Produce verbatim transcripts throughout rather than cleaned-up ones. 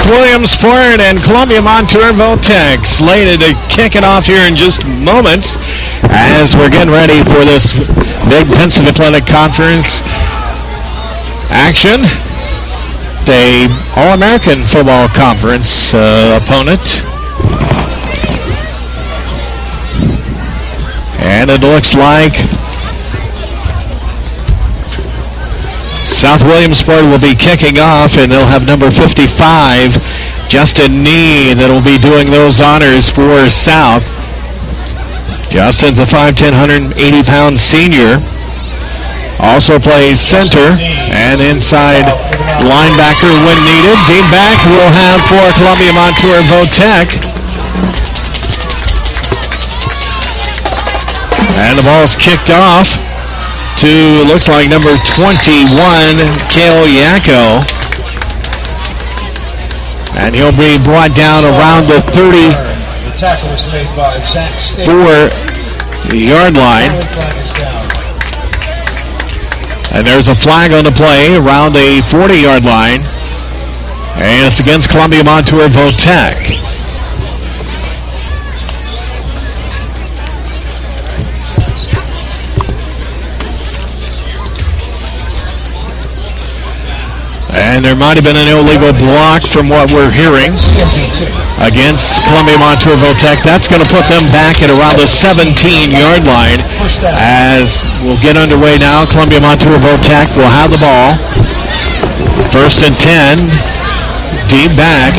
Williamsport and Columbia Montour Votech slated to kick it off here in just moments as we're getting ready for this big Pensive Athletic Conference action. A All-American Football Conference uh, opponent. And it looks like South Williamsport will be kicking off, and they'll have number fifty-five, Justin Nee, that will be doing those honors for South. Justin's a five ten, one eighty pound senior. Also plays center and inside linebacker when needed. Deep back we'll have for Columbia Montour Votech. And the ball's kicked off to, looks like, number twenty-one, Kale Yako. And he'll be brought down around the thirty-four yard line. And there's a flag on the play around a forty yard line. And it's against Columbia Montour Votech. And there might have been an illegal block from what we're hearing against Columbia Montour Votech. That's going to put them back at around the seventeen yard line as we'll get underway now. Columbia Montour Votech will have the ball. First and ten. Deep back.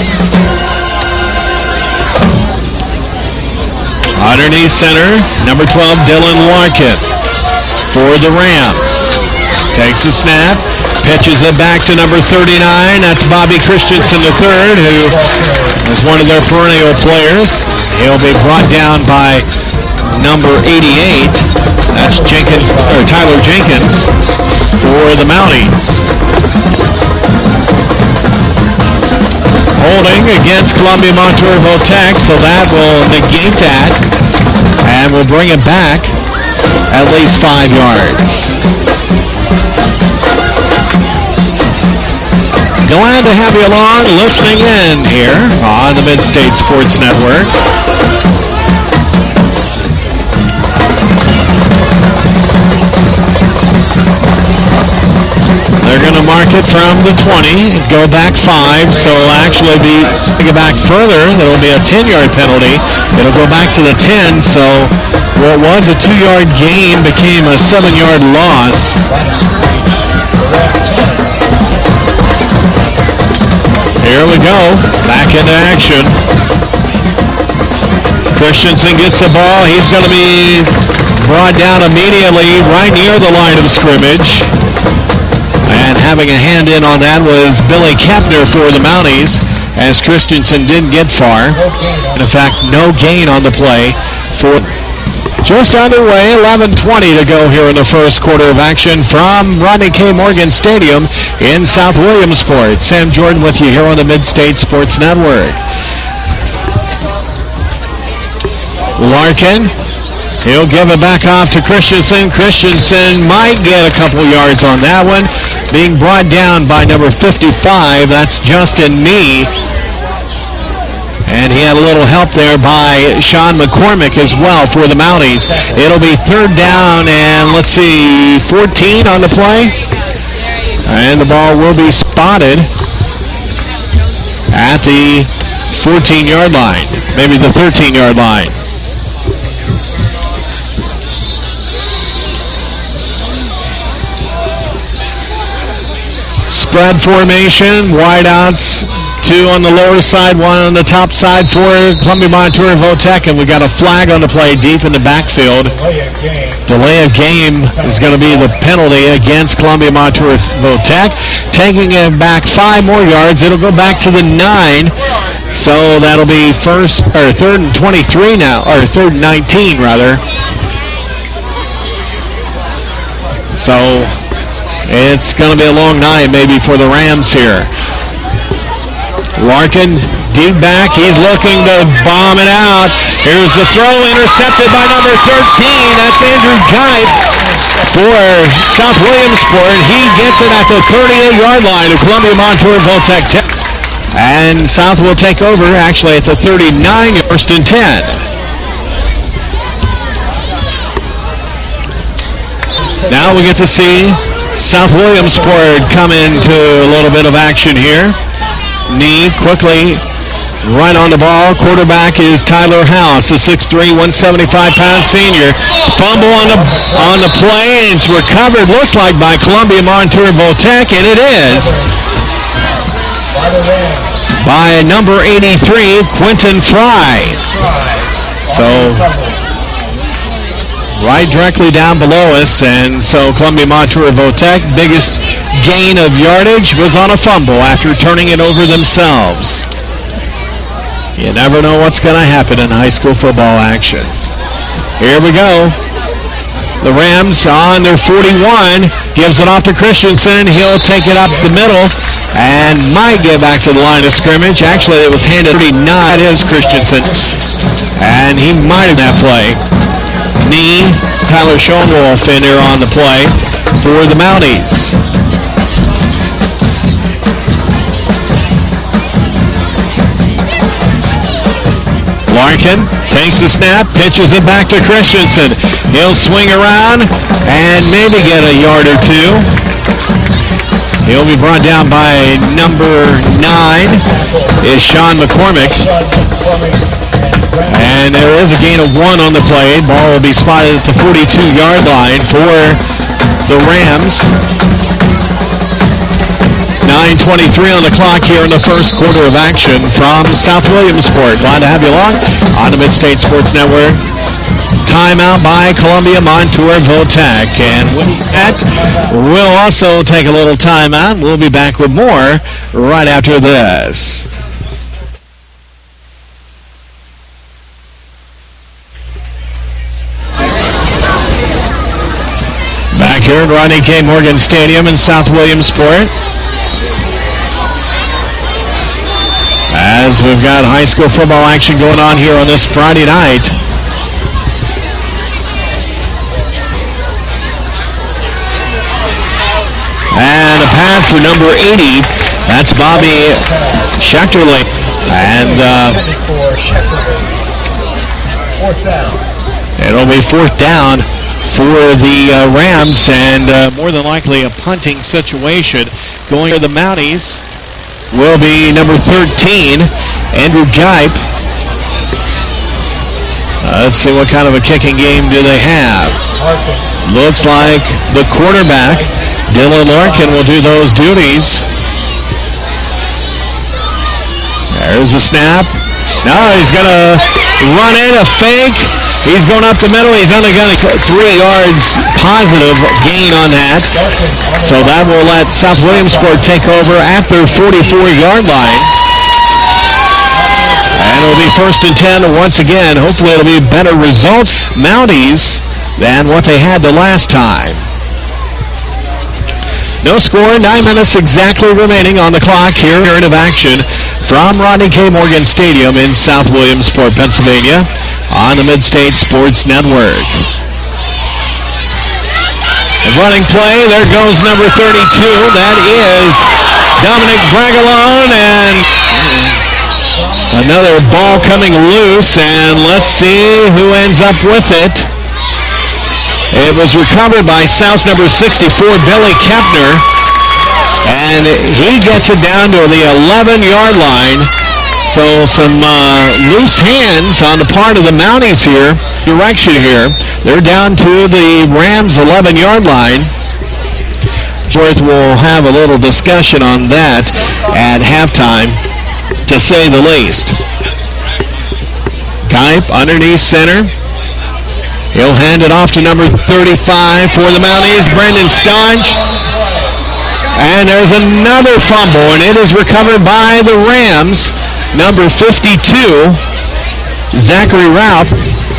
Underneath center, number twelve, Dylan Larkin for the Rams. Takes the snap. Pitches it back to number thirty-nine. That's Bobby Christensen the third, who is one of their perennial players. He'll be brought down by number eighty-eight. That's Jenkins, or Tyler Jenkins for the Mounties. Holding against Columbia Montour Votech, so that will negate that, and we'll bring it back at least five yards. Glad to have you along listening in here on the Mid-State Sports Network. They're going to mark it from the twenty, go back five, so it'll actually be, to go back further, there'll be a ten yard penalty. It'll go back to the ten, so what was a two yard gain became a seven yard loss. Here we go, back into action. Christensen gets the ball. He's going to be brought down immediately right near the line of scrimmage. And having a hand in on that was Billy Kepner for the Mounties, as Christensen didn't get far. In fact, no gain on the play for just underway. eleven twenty to go here in the first quarter of action from Rodney K. Morgan Stadium in South Williamsport. Sam Jordan with you here on the Mid-State Sports Network. Larkin, he'll give it back off to Christensen. Christensen might get a couple yards on that one. Being brought down by number fifty-five, that's Justin Nee. And he had a little help there by Sean McCormick as well for the Mounties. It'll be third down and, let's see, fourteen on the play. And the ball will be spotted at the fourteen yard line, maybe the thirteen yard line. Spread formation, wideouts, two on the lower side, one on the top side for Columbia Montour Votech, and we got a flag on the play deep in the backfield. Delay of game. Delay of game is going to be the penalty against Columbia Montour Votech. Taking it back five more yards, it'll go back to the nine. So that'll be first or third and twenty-three now, or third and nineteen rather. So it's going to be a long night maybe for the Rams here. Larkin, deep back, he's looking to bomb it out. Here's the throw, intercepted by number thirteen. That's Andrew Geist for South Williamsport. He gets it at the thirty-eight yard line of Columbia Montour Votech. And South will take over actually at the thirty-nine, first and ten. Now we get to see South Williamsport come into a little bit of action here. Knee quickly right on the ball. Quarterback is Tyler House, a six three, one seventy-five pound senior. Fumble on the on the play, and it's recovered, looks like, by Columbia Montour Voltech, and it is by number eighty-three, Quentin Fry. So right directly down below us, and so Columbia Montour Voltech, biggest gain of yardage was on a fumble after turning it over themselves. You never know what's going to happen in high school football action. Here we go. The Rams on their forty-one, gives it off to Christensen. He'll take it up the middle and might get back to the line of scrimmage. Actually, it was handed thirty-nine. It is Christensen, and he might have that play. Knee, Tyler Schoenwolf in there on the play for the Mounties. Larkin takes the snap, pitches it back to Christensen. He'll swing around and maybe get a yard or two. He'll be brought down by number nine is Sean McCormick. And there is a gain of one on the play. Ball will be spotted at the forty-two yard line for the Rams. nine twenty-three on the clock here in the first quarter of action from South Williamsport. Glad to have you along on the Mid-State Sports Network. Timeout by Columbia Montour Voltech. And with that, we'll also take a little timeout. We'll be back with more right after this. Back here at Rodney K. Morgan Stadium in South Williamsport, as we've got high school football action going on here on this Friday night. And a pass for number eighty. That's Bobby Schechterling. And uh, it'll be fourth down for the uh, Rams, and uh, more than likely a punting situation. Going to the Mounties will be number thirteen, Andrew Gipe. Uh, let's see what kind of a kicking game do they have. Looks like the quarterback, Dylan Larkin, will do those duties. There's a snap. Now he's going to run in a fake. He's going up the middle. He's only got a three yards positive gain on that. So that will let South Williamsport take over at their forty-four yard line. And it'll be first and ten once again. Hopefully it'll be better results, Mounties, than what they had the last time. No score, nine minutes exactly remaining on the clock here in of action from Rodney K. Morgan Stadium in South Williamsport, Pennsylvania, on the Mid-State Sports Network. The running play, there goes number thirty-two. That is Dominic Bragalone, and another ball coming loose, and let's see who ends up with it. It was recovered by South's number sixty-four, Billy Kepner, and he gets it down to the eleven yard line. So some uh, loose hands on the part of the Mounties here, direction here. They're down to the Rams' eleven yard line. Fourth, we'll have a little discussion on that at halftime, to say the least. Kipe underneath center. He'll hand it off to number thirty-five for the Mounties, Brendan Staunch. And there's another fumble, and it is recovered by the Rams. Number fifty-two, Zachary Raup.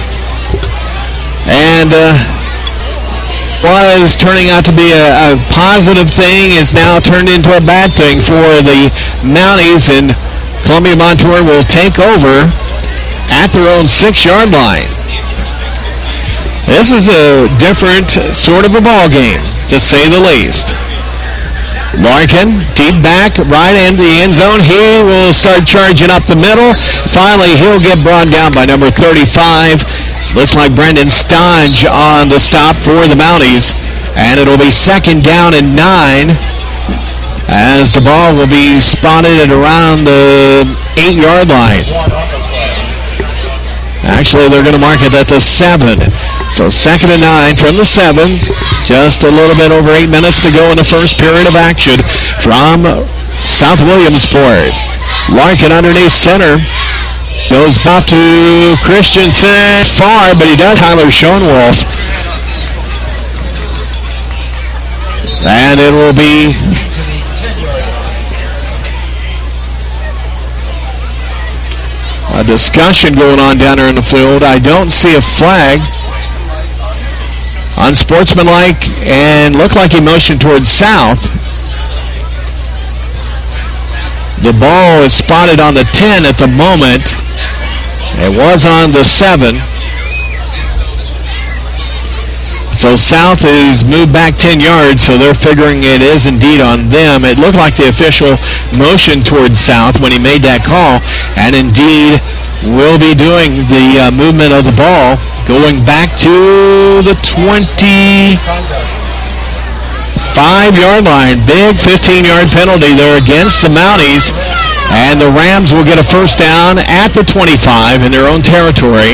And uh, was turning out to be a, a positive thing is now turned into a bad thing for the Mounties, and Columbia Montour will take over at their own six yard line. This is a different sort of a ball game, to say the least. Larkin, deep back, right into the end zone. He will start charging up the middle. Finally, he'll get brought down by number thirty-five. Looks like Brendan Stange on the stop for the Mounties. And it'll be second down and nine as the ball will be spotted at around the eight-yard line. Actually, they're going to mark it at the seven. So second and nine from the seven. Just a little bit over eight minutes to go in the first period of action from South Williamsport. Larkin underneath center. Goes back to Christensen far, but he does Tyler Schoenwolf. And it will be a discussion going on down there in the field. I don't see a flag. Unsportsmanlike, and looked like he motioned towards South. The ball is spotted on the ten at the moment. It was on the seven. So South is moved back ten yards, so they're figuring it is indeed on them. It looked like the official motioned towards South when he made that call, and indeed will be doing the uh, movement of the ball going back to the twenty-five-yard line. Big fifteen-yard penalty there against the Mounties, and the Rams will get a first down at the twenty-five in their own territory.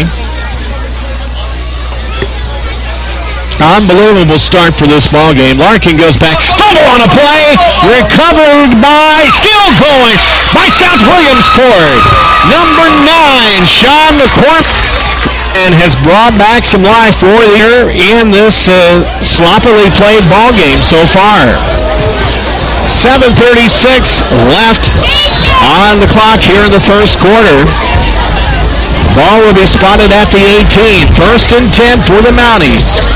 Unbelievable start for this ball game. Larkin goes back. Fumble on a play. Recovered by, still going by South Williamsport. Number nine, Sean McCormick, and has brought back some life for the year in this uh, sloppily played ball game so far. seven thirty-six left on the clock here in the first quarter. Ball will be spotted at the eighteen. First and ten for the Mounties.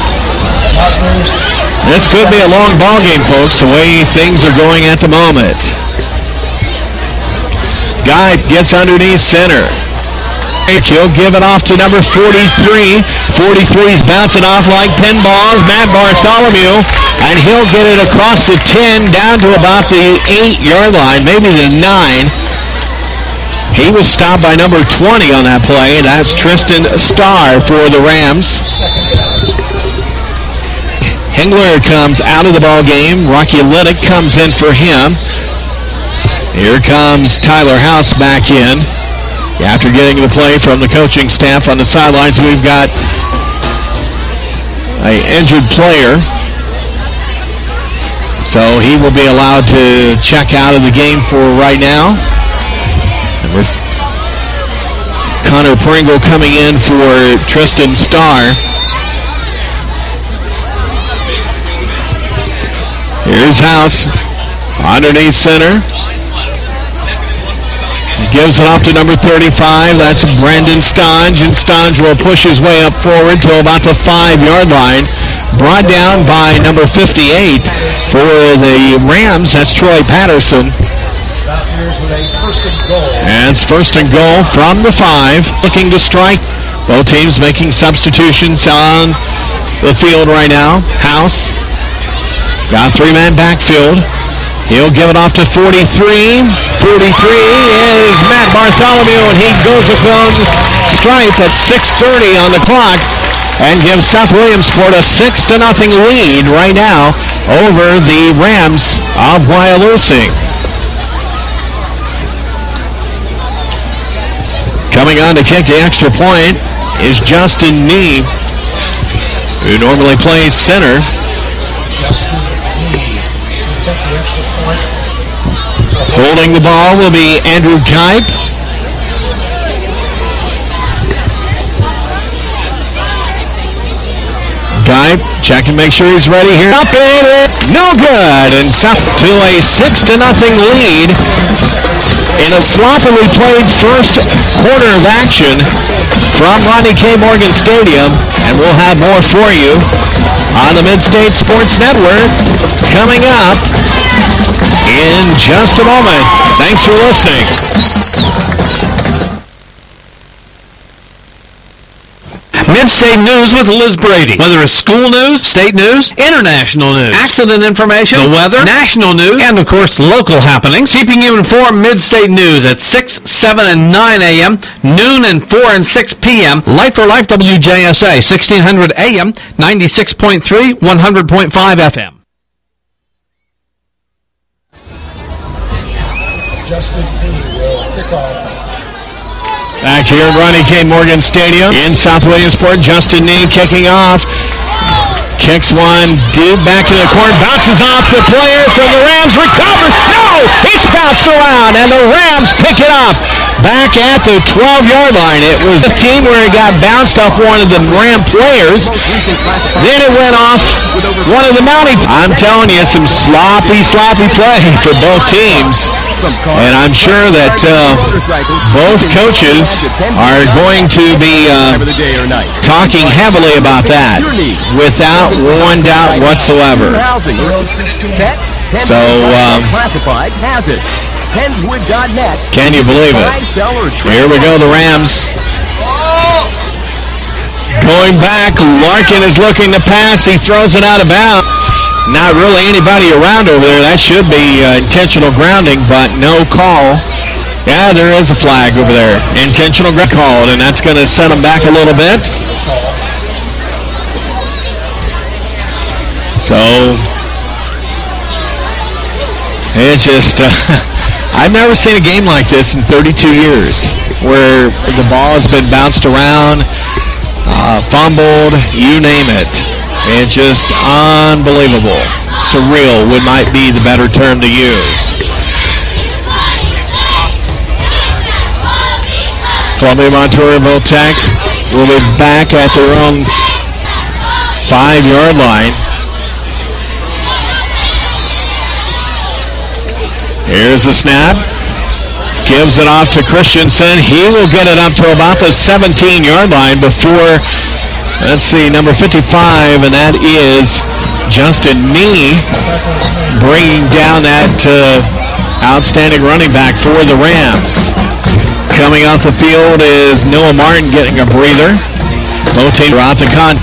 This could be a long ball game, folks, the way things are going at the moment. Guy gets underneath center. He'll give it off to number forty-three. forty-three's bouncing off like pinballs. Matt Bartholomew, and he'll get it across the ten down to about the eight-yard line, maybe the nine. He was stopped by number twenty on that play, and that's Tristan Starr for the Rams. Hengler comes out of the ball game. Rocky Liddick comes in for him. Here comes Tyler House back in. After getting the play from the coaching staff on the sidelines, we've got an injured player. So he will be allowed to check out of the game for right now. And with Connor Pringle coming in for Tristan Starr. Here's House underneath center. Gives it off to number thirty-five. That's Brandon Stange, and Stange will push his way up forward to about the five-yard line. Brought down by number fifty-eight for the Rams. That's Troy Patterson. And it's first and goal from the five. Looking to strike. Both teams making substitutions on the field right now. House got three-man backfield. He'll give it off to forty-three. forty-three is Matt Bartholomew, and he goes across stripe at six thirty on the clock and gives South Williamsport a six to nothing lead right now over the Rams of Wyalusing. Coming on to kick the extra point is Justin Nee, who normally plays center. Holding the ball will be Andrew Kipe. Kipe, check and make sure he's ready here. Up and no good, and South to a six to nothing lead in a sloppily played first quarter of action from Ronnie K. Morgan Stadium, and we'll have more for you on the Mid-State Sports Network coming up in just a moment. Thanks for listening. Mid-State Mid-State News with Liz Brady. Whether it's school news, state news, international news, accident information, the weather, national news, and of course local happenings. Keeping you informed, Mid-State News at six, seven, and nine a.m., noon and four and six p.m. Life for Life W J S A, sixteen hundred A M, ninety-six point three, one hundred point five F M. Justin P. will kick off. Back here at Ronnie K. Morgan Stadium in South Williamsport, Justin Nee kicking off. Kicks one deep back to the corner, bounces off the player for the Rams, recovers. No! It's bounced around, and the Rams pick it up back at the twelve-yard line. It was a team where it got bounced off one of the Ram players. Then it went off one of the Mountie. I'm telling you, some sloppy, sloppy play for both teams. And I'm sure that uh, both coaches are going to be uh, talking heavily about that without one doubt whatsoever. So, um, can you believe it? Here we go, the Rams. Going back, Larkin is looking to pass. He throws it out of bounds. Not really anybody around over there. That should be uh, intentional grounding, but no call. Yeah, there is a flag over there. Intentional grounding called, and that's going to set them back a little bit. So, it's just, uh, I've never seen a game like this in thirty-two years, where the ball has been bounced around, uh, fumbled, you name it. It's just unbelievable. Surreal would might be the better term to use. Columbia Montour Voltech will be back at their own five-yard line. Here's the snap. Gives it off to Christensen. He will get it up to about the seventeen-yard line before, let's see, number fifty-five, and that is Justin Nee, bringing down that uh, outstanding running back for the Rams. Coming off the field is Noah Martin getting a breather. Rotating out the con.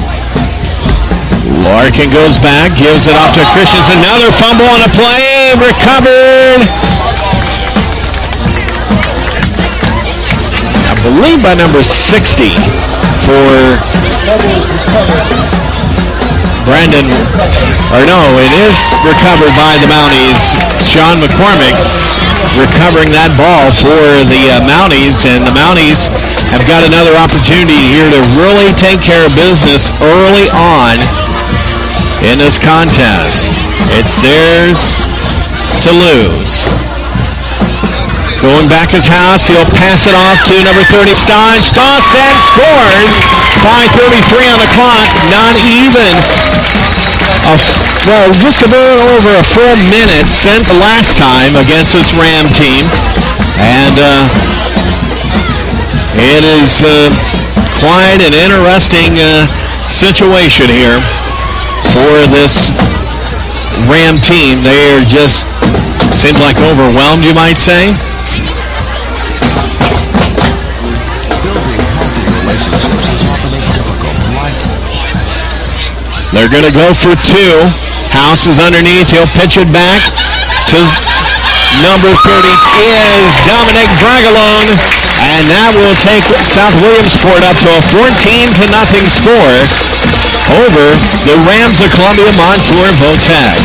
Larkin goes back, gives it off to Christensen. Another fumble on a play, recovered. I believe by number sixty for Brandon, or no, it is recovered by the Mounties. Sean McCormick recovering that ball for the uh, Mounties, and the Mounties have got another opportunity here to really take care of business early on in this contest. It's theirs to lose. Going back his house, he'll pass it off to number thirty, Stein. Stops and scores. five thirty-three on the clock. Not even, a, well, just a little over a full minute since last time against this Ram team. And uh, it is uh, quite an interesting uh, situation here for this Ram team. They are just, seems like overwhelmed, you might say. They're going to go for two. House is underneath. He'll pitch it back to number thirty is Dominic Dragalone. And that will take South Williamsport up to a fourteen to nothing score over the Rams of Columbia Montour Voltech.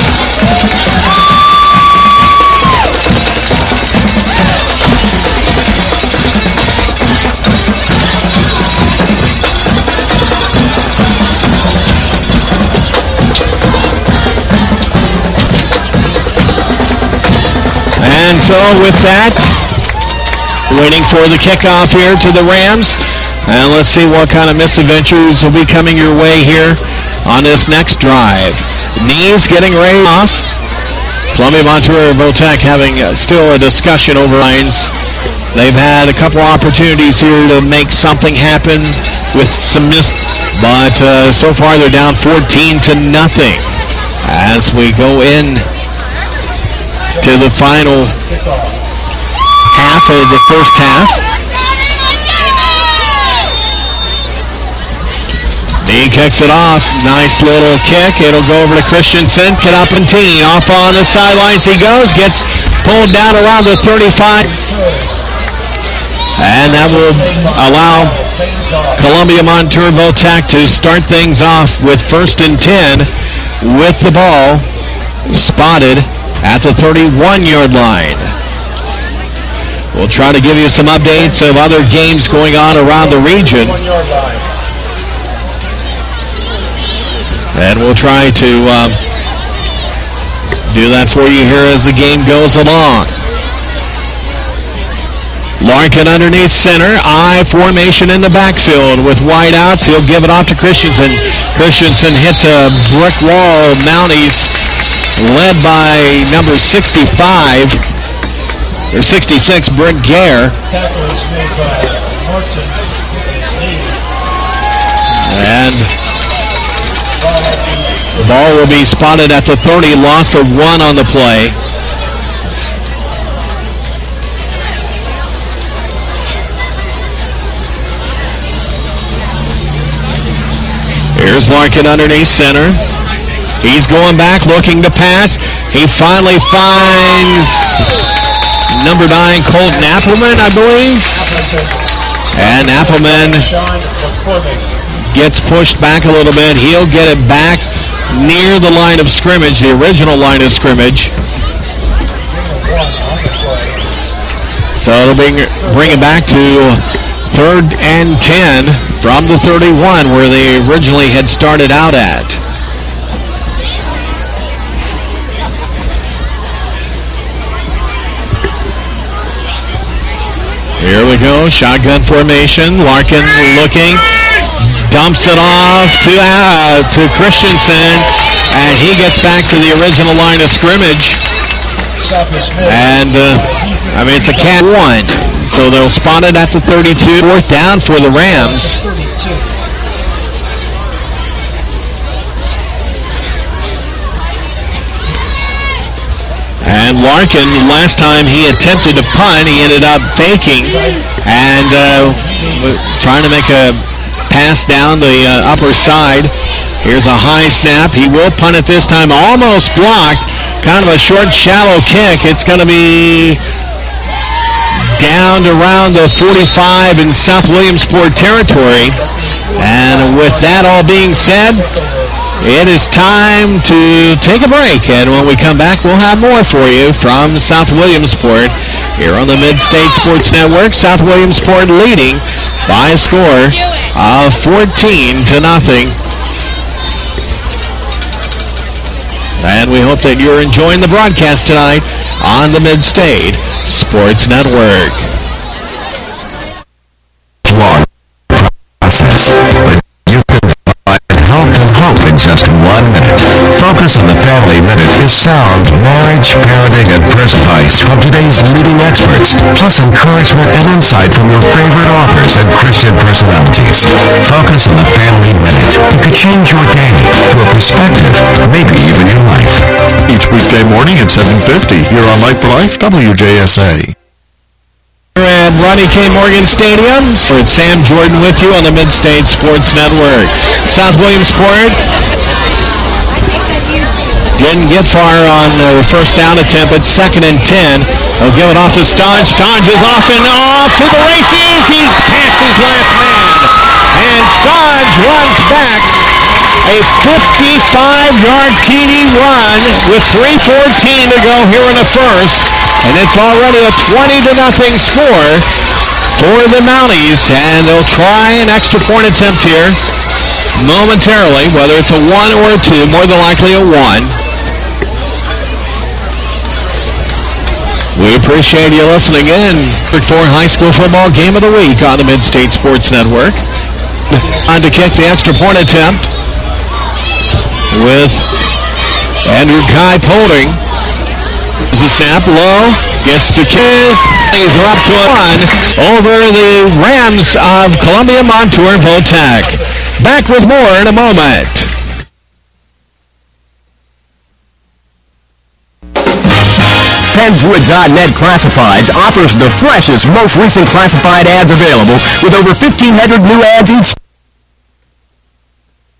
And so with that, waiting for the kickoff here to the Rams. And let's see what kind of misadventures will be coming your way here on this next drive. Knees getting ready off. Columbia Montour Voltech having uh, still a discussion over lines. They've had a couple opportunities here to make something happen with some miss, but uh, so far they're down fourteen to nothing as we go in to the final half of the first half. He kicks it off. Nice little kick. It'll go over to Christensen. Canapantini off on the sidelines he goes. Gets pulled down around the thirty-five. And that will allow Columbia Montour Votac to start things off with first and ten with the ball spotted at the thirty-one-yard line. We'll try to give you some updates of other games going on around the region. And we'll try to uh, do that for you here as the game goes along. Larkin underneath center. I formation in the backfield with wide outs. He'll give it off to Christensen. Christensen hits a brick wall. Mounties led by number sixty-five, or sixty-six, Brent Gare. And the ball will be spotted at the thirty. Loss of one on the play. Here's Larkin underneath center. He's going back, looking to pass. He finally finds number nine, Colton Appleman, I believe. And Appleman gets pushed back a little bit. He'll get it back near the line of scrimmage, the original line of scrimmage. So it'll bring, bring it back to third and ten from the thirty-one where they originally had started out at. Here we go, shotgun formation. Larkin looking, dumps it off to uh, to Christensen, and he gets back to the original line of scrimmage. And uh, I mean, it's a cat one, so they'll spot it at the thirty-two. Fourth down for the Rams. And Larkin, last time he attempted to punt, he ended up faking and uh, trying to make a pass down the uh, upper side. Here's a high snap. He will punt it this time, almost blocked. Kind of a short, shallow kick. It's going to be down to around the forty-five in South Williamsport territory. And with that all being said, it is time to take a break. And when we come back, we'll have more for you from South Williamsport here on the Mid-State Sports Network. South Williamsport leading by a score of fourteen to nothing. And we hope that you're enjoying the broadcast tonight on the Mid-State Sports Network. Long process, but you can find health and hope in just one minute. Focus on the Family Minute is sound marriage, parenting, and birth advice from today's leading experts, plus encouragement and insight from your favorite authors and Christian personalities. Focus on the Family Minute. It could change your day, your perspective, maybe even your life. Each weekday morning at seven fifty here on Light for Life, W J S A. We're at Ronnie K. Morgan Stadium. So it's Sam Jordan with you on the Mid-State Sports Network. South Williamsport didn't get far on the first down attempt. It's second and ten. They'll give it off to Stodge. Stodge is off and off to the races. He's past his last man. And Stodge runs back a fifty-five-yard T D run with three fourteen to go here in the first. And it's already a twenty to nothing score for the Mounties. And they'll try an extra point attempt here momentarily, whether it's a one or a two, more than likely a one. We appreciate you listening in for high school football game of the week on the Mid-State Sports Network. On to kick the extra point attempt with Andrew Kai Polding. There's a snap low, gets the kiss. He's up to a one over the Rams of Columbia Montour Votac. Back with more in a moment. Pennswood dot net Classifieds offers the freshest, most recent classified ads available with over fifteen hundred new ads each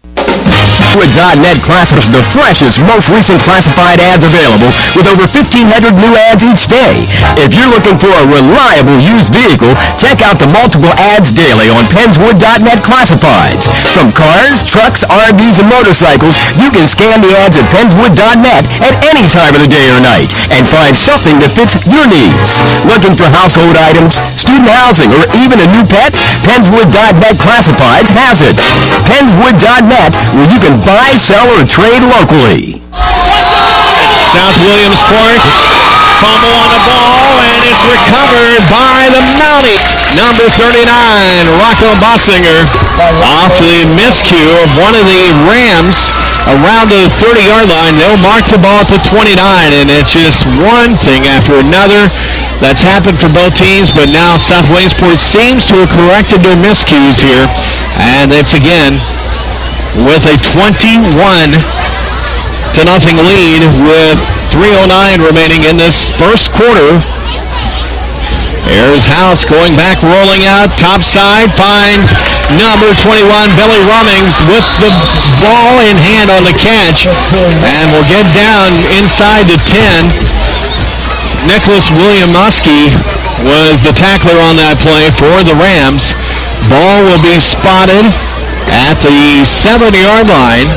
Pennswood dot net classifies the freshest, most recent classified ads available with over fifteen hundred new ads each day. If you're looking for a reliable used vehicle, check out the multiple ads daily on Pennswood dot net classifieds. From cars, trucks, R Vs, and motorcycles, you can scan the ads at Pennswood dot net at any time of the day or night and find something that fits your needs. Looking for household items, student housing, or even a new pet? Pennswood dot net Classifieds has it. Pennswood dot net, where you can buy, sell, or trade locally. South Williamsport, fumble on the ball, and it's recovered by the Mounties. Number thirty-nine, Rocco Bossinger, off the miscue of one of the Rams around the thirty-yard line. They'll mark the ball to twenty-nine, and it's just one thing after another that's happened for both teams, but now South Williamsport seems to have corrected their miscues here, and it's again with a twenty-one to nothing lead with three oh nine remaining in this first quarter. Here's House going back, rolling out, top side, finds number twenty-one, Billy Rummings, with the ball in hand on the catch, and will get down inside the ten. Nicholas Williamowski was the tackler on that play for the Rams. Ball will be spotted at the seven-yard line.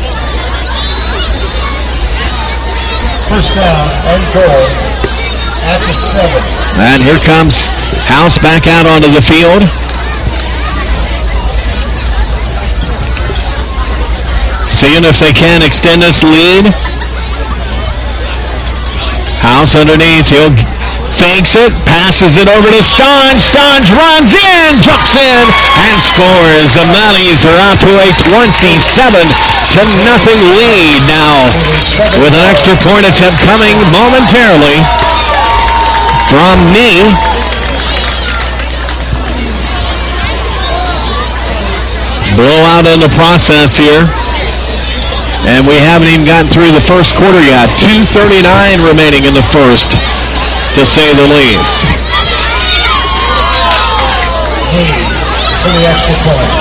First down and goal at the seven. And here comes House back out onto the field. Seeing if they can extend this lead. House underneath. He'll fakes it, passes it over to Stange. Stange runs in, jumps in, and scores. The Mounties are out to a twenty-seven to nothing lead now, with an extra point attempt coming momentarily from me. Blowout in the process here. And we haven't even gotten through the first quarter yet. two thirty-nine remaining in the first, to say the least. For the extra point.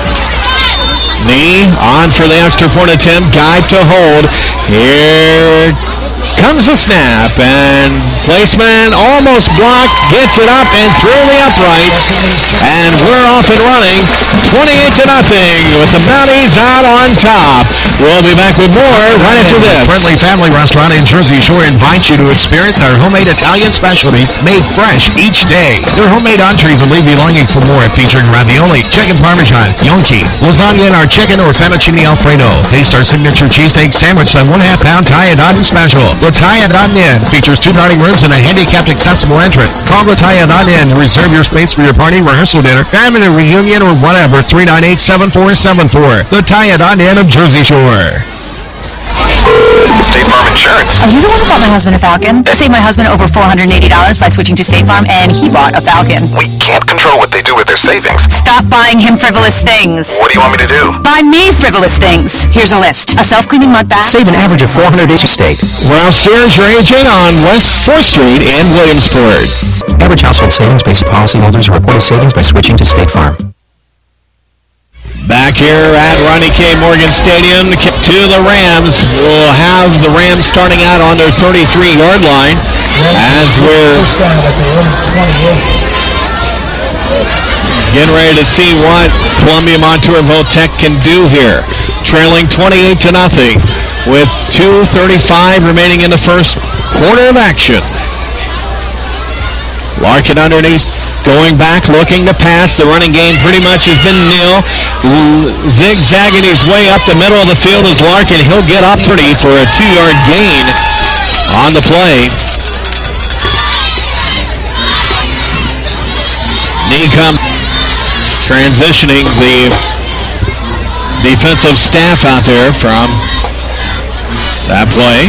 Knee on for the extra point attempt. Guide to hold. Here comes the snap, and placement almost blocked. Gets it up and through the uprights. And we're off and running. twenty-eight to nothing with the Mounties out on top. We'll be back with more right after this. Friendly Family Restaurant in Jersey Shore invites you to experience our homemade Italian specialties made fresh each day. Their homemade entrees will leave you longing for more, featuring ravioli, chicken parmesan, gnocchi, lasagna in our chicken or fettuccine alfredo. Taste our signature cheesesteak sandwich and one half pound Tagliatelle special. The Tagliatelle Inn features two dining rooms and a handicapped accessible entrance. Call the Tagliatelle Inn to reserve your space for your party, rehearsal dinner, family reunion, or whatever. three nine eight, seven four seven four. The Tagliatelle Inn of Jersey Shore. State Farm Insurance. Are you the one who bought my husband a Falcon? I saved my husband over four hundred eighty dollars by switching to State Farm, and he bought a Falcon. We can't control what they do with their savings. Stop buying him frivolous things. What do you want me to do? Buy me frivolous things. Here's a list. A self-cleaning mud bath. Save an average of four hundred eighty State. Ralph Steers, your agent on West fourth Street in Williamsport. Average household savings based on policyholders who reported savings by switching to State Farm. Back here at Ronnie K. Morgan Stadium, the kick to the Rams. We'll have the Rams starting out on their thirty-three-yard line as we're First down at the own twenty-eight. getting ready to see what Columbia Montour Votech can do here. Trailing twenty-eight to nothing with two thirty-five remaining in the first quarter of action. Larkin underneath, going back, looking to pass. The running game pretty much has been nil. Zigzagging his way up the middle of the field is Larkin. He'll get up pretty for a two-yard gain on the play. Necom transitioning the defensive staff out there from that play.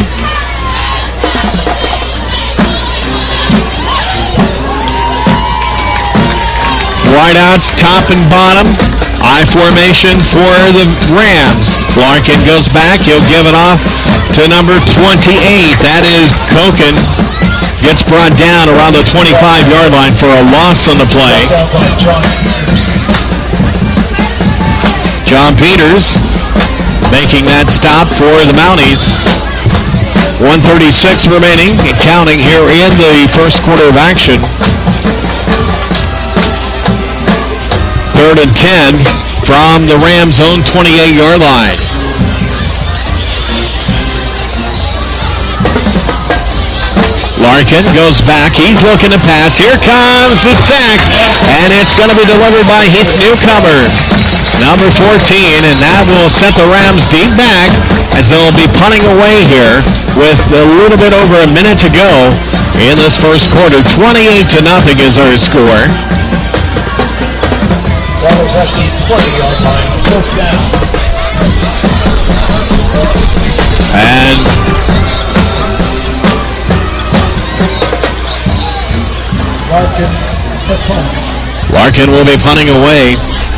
Wideouts, top and bottom. I formation for the Rams. Larkin goes back. He'll give it off to number twenty-eight. That is Koken. Gets brought down around the twenty-five-yard line for a loss on the play. John Peters making that stop for the Mounties. one thirty-six remaining and counting here in the first quarter of action. Third and ten from the Rams' own twenty-eight-yard line. Larkin goes back. He's looking to pass. Here comes the sack, and it's going to be delivered by his newcomer, number fourteen, and that will set the Rams deep back as they'll be punting away here with a little bit over a minute to go in this first quarter. twenty-eight to nothing is our score. That was at the twenty-yard line, first down. And Larkin, the punt. Larkin will be punting away.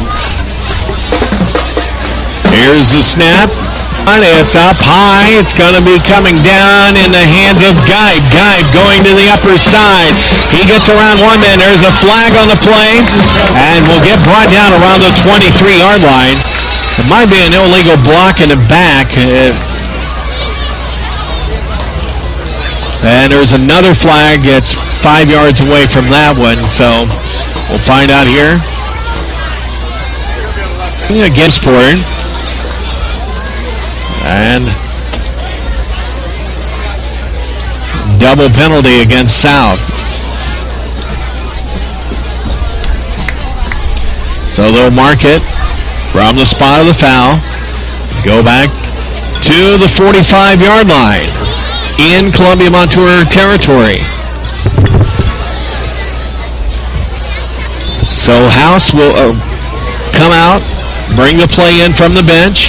Here's the snap. And it's up high. It's going to be coming down in the hands of Guide. Guide going to the upper side. He gets around one man. There's a flag on the play. And will get brought down around the twenty-three-yard line. It might be an illegal block in the back. And there's another flag that's five yards away from that one. So we'll find out here. Against Porter. And double penalty against South. So they'll mark it from the spot of the foul. Go back to the forty-five-yard line in Columbia Montour territory. So House will uh, come out, bring the play in from the bench.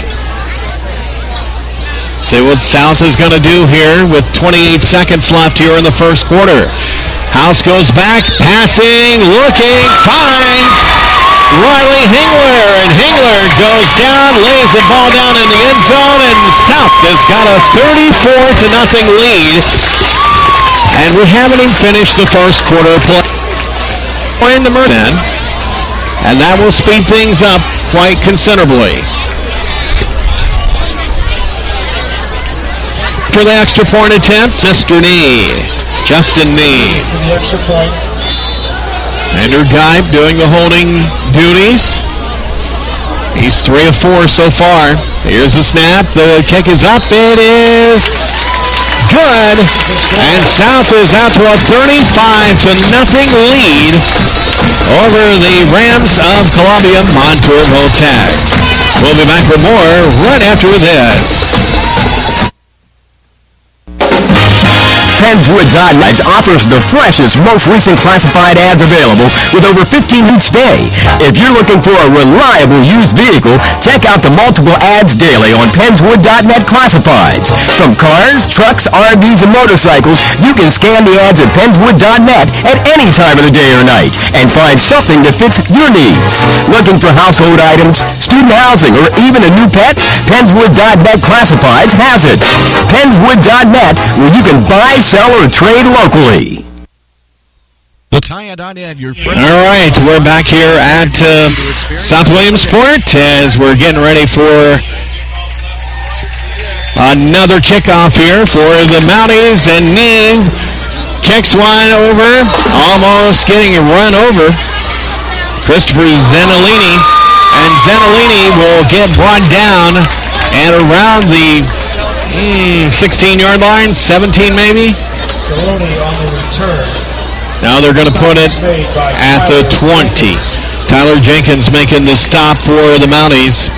See what South is going to do here with twenty-eight seconds left here in the first quarter. House goes back, passing, looking, finds Riley Hingler, and Hingler goes down, lays the ball down in the end zone, and South has got a thirty-four to nothing lead. And we haven't even finished the first quarter play in the Merton, and that will speed things up quite considerably. For the extra point attempt, Mister Nee, Justin Nee. For the extra point. Andrew Geib doing the holding duties. He's three of four so far. Here's the snap. The kick is up. It is good. And South is out to a thirty-five to nothing lead over the Rams of Columbia Montour Voltaire. We'll be back with more right after this. Pennswood dot net offers the freshest, most recent classified ads available with over fifteen each day. If you're looking for a reliable used vehicle, check out the multiple ads daily on Pennswood dot net classifieds. From cars, trucks, R Vs, and motorcycles, you can scan the ads at Pennswood dot net at any time of the day or night and find something that fits your needs. Looking for household items, student housing, or even a new pet? Pennswood dot net classifieds has it. Pennswood dot net, where you can buy, sell, or trade locally. The tie dot net, your friend. All right, we're back here at uh, South Williamsport as we're getting ready for another kickoff here for the Mounties, and Nee kicks one over, almost getting run over. Christopher Zenolini, and Zenolini will get brought down and around the sixteen-yard line, seventeen maybe. Deloney on the return. Now they're going to put it at the twenty. Tyler Jenkins making the stop for the Mounties.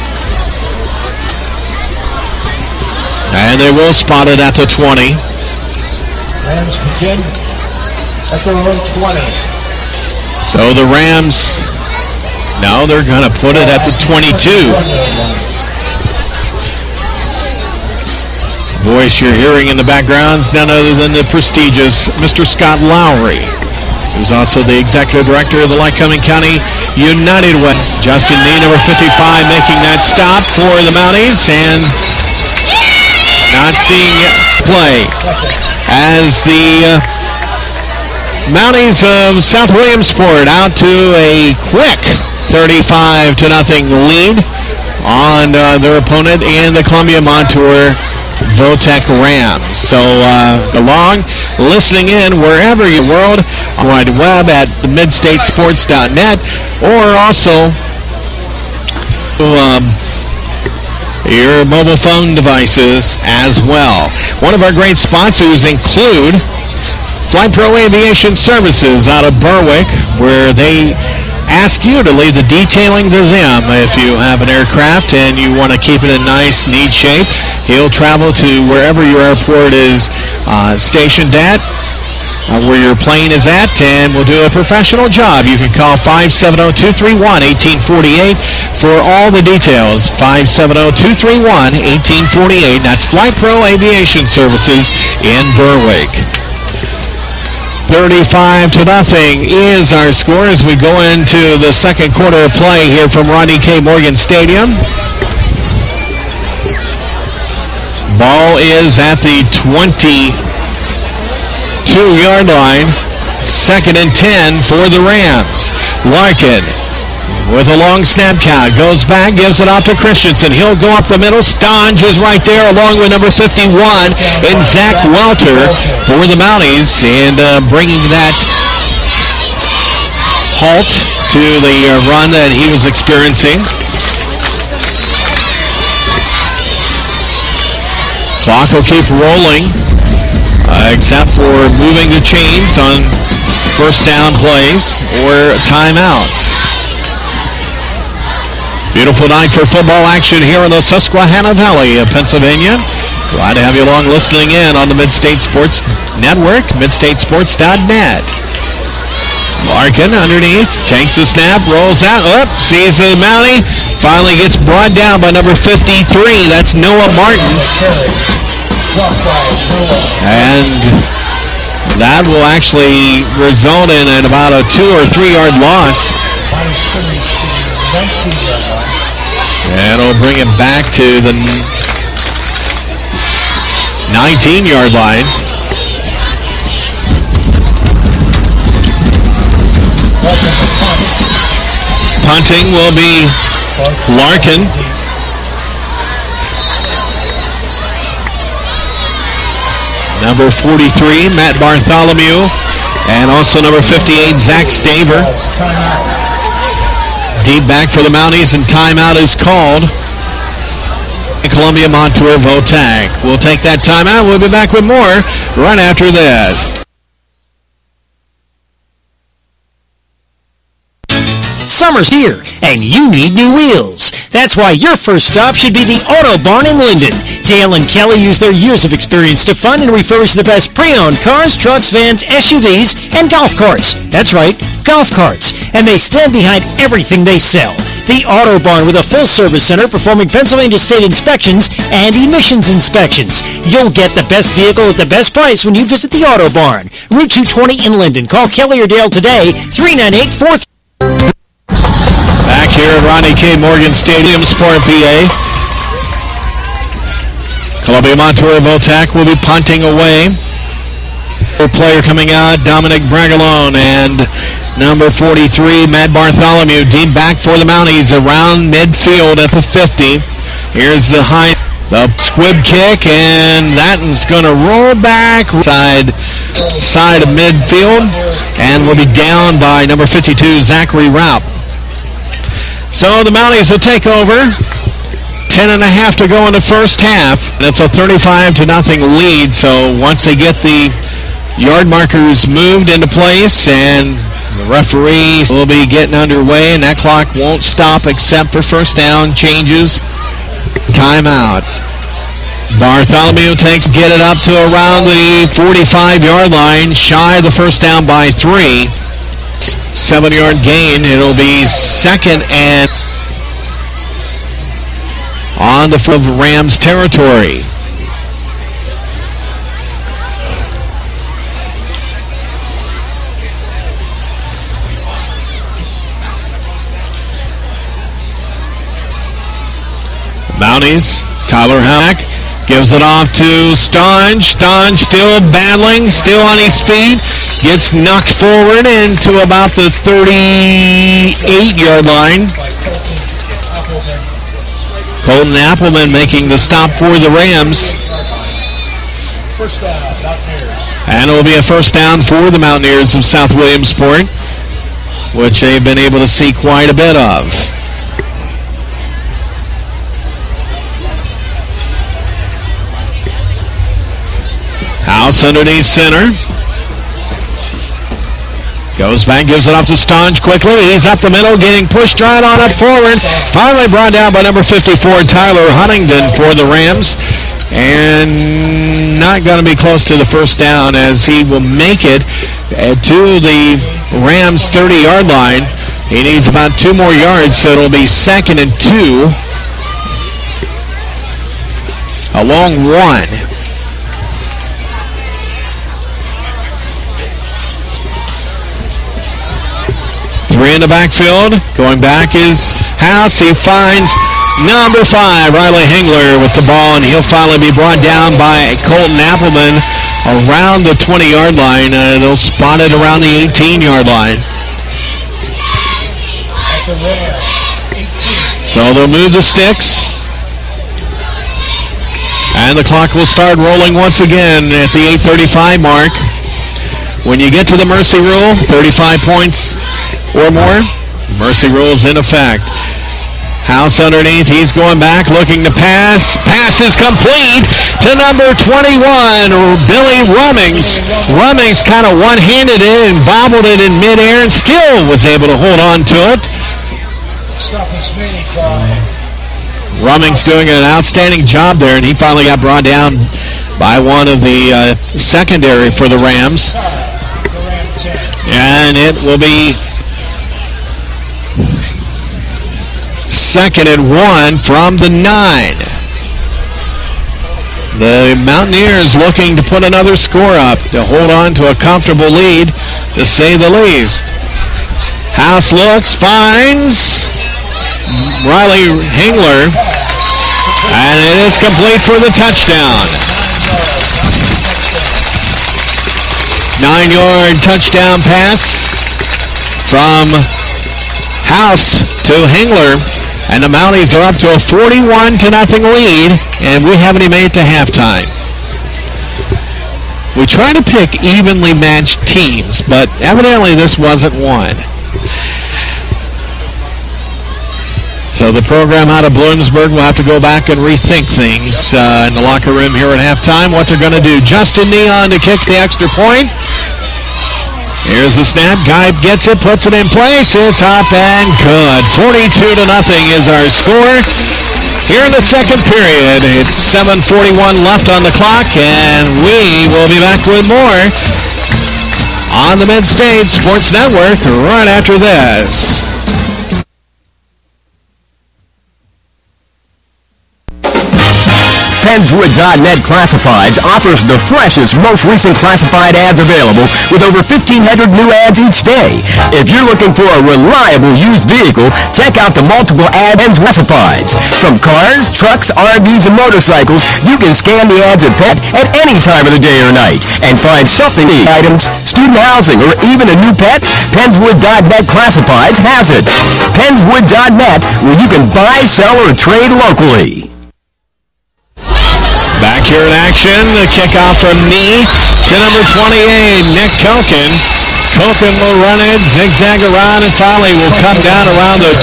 And they will spot it at the twenty. Rams begin at their own twenty. So the Rams, no, they're going to put it at the twenty-two. Voice you're hearing in the background is none other than the prestigious Mister Scott Lowry, who's also the executive director of the Lycoming County United Way. Justin Nee, number fifty-five, making that stop for the Mounties, and not seeing it play as the uh, Mounties of South Williamsport out to a quick thirty-five to nothing lead on uh, their opponent in the Columbia Montour Votech Rams. So uh, along, listening in wherever you world, on the wide web at the midstate sports dot net, or also um, your mobile phone devices as well. One of our great sponsors include Flight Pro Aviation Services out of Berwick, where they ask you to leave the detailing to them. If you have an aircraft and you want to keep it in nice, neat shape, he'll travel to wherever your airport is uh, stationed at, uh, where your plane is at, and we'll do a professional job. You can call five seven zero, two three one, one eight four eight for all the details. five seven zero, two three one, one eight four eight. That's Flight Pro Aviation Services in Berwick. thirty-five to nothing is our score as we go into the second quarter of play here from Rodney K. Morgan Stadium. Ball is at the twenty-two-yard line. Second and ten for the Rams. Larkin with a long snap count, goes back, gives it off to Christensen. He'll go up the middle. Stange is right there along with number fifty-one and Zach Welter for the Mounties, and uh, bringing that halt to the uh, run that he was experiencing. Clock will keep rolling, uh, except for moving the chains on first down plays or timeouts. Beautiful night for football action here in the Susquehanna Valley of Pennsylvania. Glad to have you along listening in on the Midstate Sports Network, midstate sports dot net. Larkin underneath, takes the snap, rolls out, up, sees the Mountie, finally gets brought down by number fifty-three. That's Noah Martin. And that will actually result in at about a two or three yard loss. And it'll bring him back to the nineteen-yard line. Punting will be Larkin. Number forty-three, Matt Bartholomew. And also number fifty-eight, Zach Staver. Deep back for the Mounties, and timeout is called. Columbia Montour Votech. We'll take that timeout. We'll be back with more right after this. Summer's here, and you need new wheels. That's why your first stop should be the Auto Barn in Linden. Dale and Kelly use their years of experience to fund and refurbish the best pre-owned cars, trucks, vans, S U Vs, and golf carts. That's right, golf carts. And they stand behind everything they sell. The Auto Barn, with a full-service center performing Pennsylvania state inspections and emissions inspections. You'll get the best vehicle at the best price when you visit the Auto Barn. Route two twenty in Linden. Call Kelly or Dale today, three nine eight four three. Back here at Rodney K. Morgan Stadium, Sport P A. Columbia Montour Votech will be punting away. Player coming out, Dominic Bragalone, and number forty-three, Matt Bartholomew, deep back for the Mounties around midfield at the fifty. Here's the high, the squib kick, and that is going to roll back side, side of midfield, and will be down by number fifty-two, Zachary Raup. So the Mounties will take over. Ten and a half to go in the first half. It's a thirty-five to nothing lead. So once they get the yard markers moved into place, and the referees will be getting underway, and that clock won't stop except for first down changes. Timeout. Bartholomew takes, get it up to around the forty-five-yard line, shy of the first down by three. Seven-yard gain. It'll be second and on the front of Rams territory. Mounties, Tyler Hack gives it off to Stange. Stange still battling, still on his feet. Gets knocked forward into about the thirty-eight-yard line. Colton Appleman making the stop for the Rams. First down, Mountaineers. And it will be a first down for the Mountaineers of South Williamsport, which they've been able to see quite a bit of. House underneath center. Goes back, gives it up to Stange quickly. He's up the middle, getting pushed right on up forward. Finally brought down by number fifty-four, Tyler Huntington for the Rams. And not going to be close to the first down as he will make it to the Rams' thirty-yard line. He needs about two more yards, so it'll be second and two. A long one. Three in the backfield. Going back is House. He finds number five, Riley Hengler, with the ball, and he'll finally be brought down by Colton Appleman around the twenty-yard line. Uh, they'll spot it around the eighteen-yard line. So they'll move the sticks. And the clock will start rolling once again at the eight thirty-five mark. When you get to the mercy rule, thirty-five points or more, mercy rule is in effect. House underneath, he's going back, looking to pass. Pass is complete to number twenty-one, Billy Rummings. Rummings kind of one-handed it and bobbled it in midair and still was able to hold on to it. Rummings doing an outstanding job there, and he finally got brought down by one of the uh, secondary for the Rams. And it will be second and one from the nine. The Mountaineers looking to put another score up to hold on to a comfortable lead, to say the least. House looks, finds Riley Hengler, and it is complete for the touchdown. Nine-yard touchdown pass from House to Hengler, and the Mounties are up to a forty-one to nothing lead, and we haven't even made it to halftime. We try to pick evenly matched teams, but evidently this wasn't one. So the program out of Bloomsburg will have to go back and rethink things uh, in the locker room here at halftime, what they're going to do. Justin Neon to kick the extra point. Here's the snap. Guy gets it, puts it in place. It's up and good. forty-two to nothing is our score. Here in the second period, it's seven forty-one left on the clock, and we will be back with more on the Mid-State Sports Network right after this. Pennswood dot net Classifieds offers the freshest, most recent classified ads available with over fifteen hundred new ads each day. If you're looking for a reliable used vehicle, check out the multiple ads and classifieds. From cars, trucks, R Vs, and motorcycles, you can scan the ads at Pet at any time of the day or night and find something, items, student housing, or even a new pet. Pennswood dot net Classifieds has it. Pennswood dot net, where you can buy, sell, or trade locally. Back here in action, the kickoff from knee to number twenty-eight, Nick Token. Token will run it, zigzag around, and finally will come down around the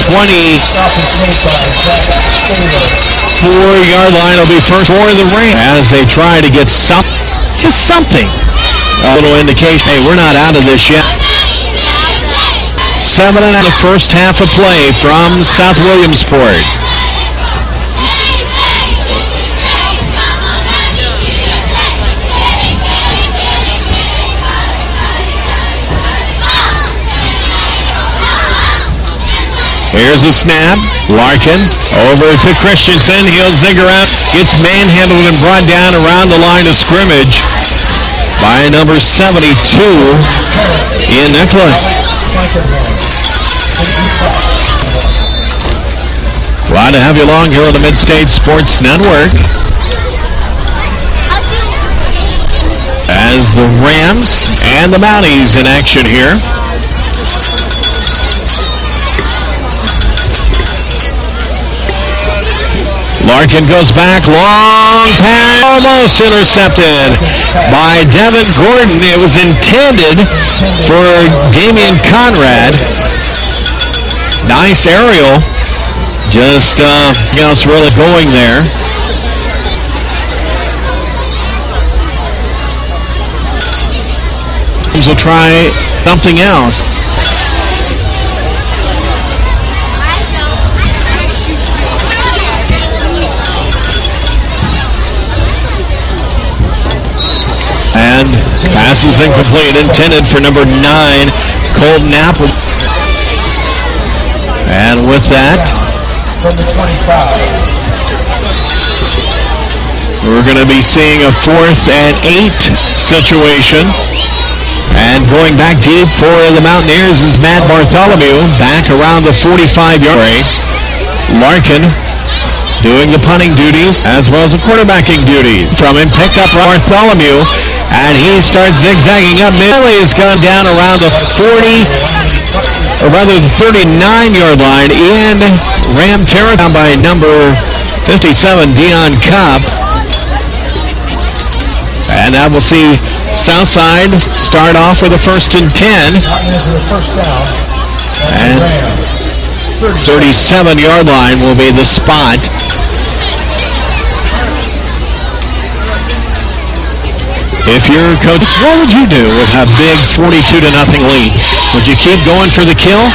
twenty-four-yard line. It'll be first for the Rams as they try to get some, just something. A little indication, hey, we're not out of this yet. Seven and the first half of play from South Williamsport. Here's the snap. Larkin over to Christensen. He'll zig around. Gets manhandled and brought down around the line of scrimmage by number seventy-two, Ian Nicholas. Glad to have you along here on the Mid-State Sports Network as the Rams and the Mounties in action here. Larkin goes back, long pass, almost intercepted by Devin Gordon. It was intended for Damian Conrad. Nice aerial. Just, uh, you know, it's really going there. Will try something else. And pass is incomplete, intended for number nine, Colton Apple. And with that, we're going to be seeing a fourth and eight situation. And going back deep for the Mountaineers is Matt Bartholomew, back around the forty-five-yard line. Larkin doing the punting duties as well as the quarterbacking duties. From him, picked up Bartholomew, and he starts zigzagging up. Millie has gone down around the forty, or rather the thirty-nine-yard line in Ram territory by number fifty-seven, Dion Cobb. And now we'll see Southside start off with a first and ten. And thirty-seven-yard line will be the spot. If you're coach, what would you do with a big forty-two to nothing lead? Would you keep going for the kill?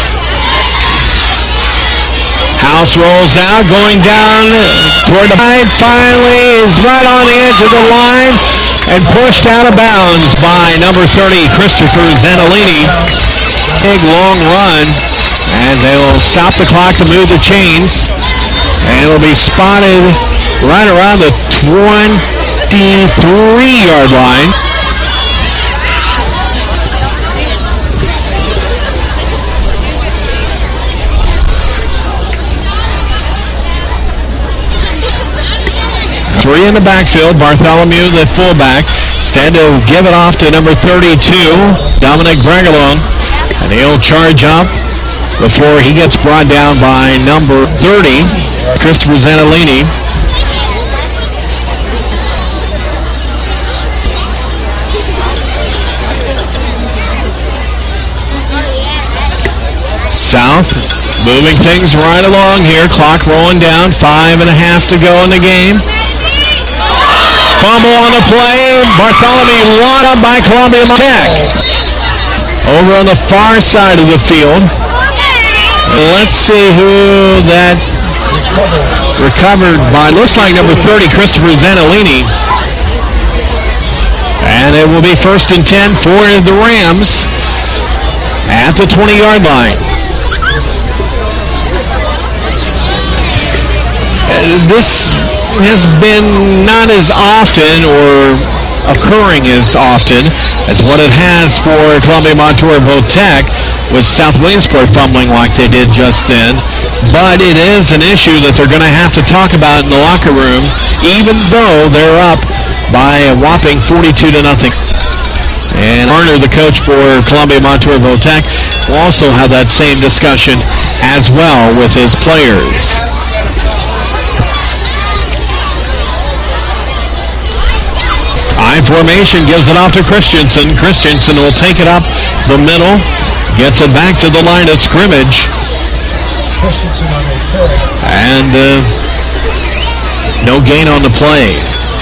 House rolls out, going down toward the line. Finally is right on the edge of the line and pushed out of bounds by number thirty, Christopher Zanellini. Big long run, and they'll stop the clock to move the chains. And it'll be spotted right around the twenty-three-yard line. Three in the backfield. Bartholomew, the fullback. Instead to give it off to number thirty-two, Dominic Bregalone. And he'll charge up before he gets brought down by number thirty, Christopher Zanellini. South moving things right along here. Clock rolling down. Five and a half to go in the game. Fumble on the play. Bartholomew won up by Columbia Tech. Over on the far side of the field. Let's see who that recovered by. Looks like number thirty, Christopher Zanellini. And it will be first and ten for the Rams at the twenty-yard line. This has been not as often or occurring as often as what it has for Columbia Montour Votech with South Williamsport fumbling like they did just then. But it is an issue that they're going to have to talk about in the locker room, even though they're up by a whopping forty-two to nothing. And Arner, the coach for Columbia Montour Votech, will also have that same discussion as well with his players. I formation gives it off to Christensen. Christensen will take it up the middle, gets it back to the line of scrimmage. And uh, no gain on the play.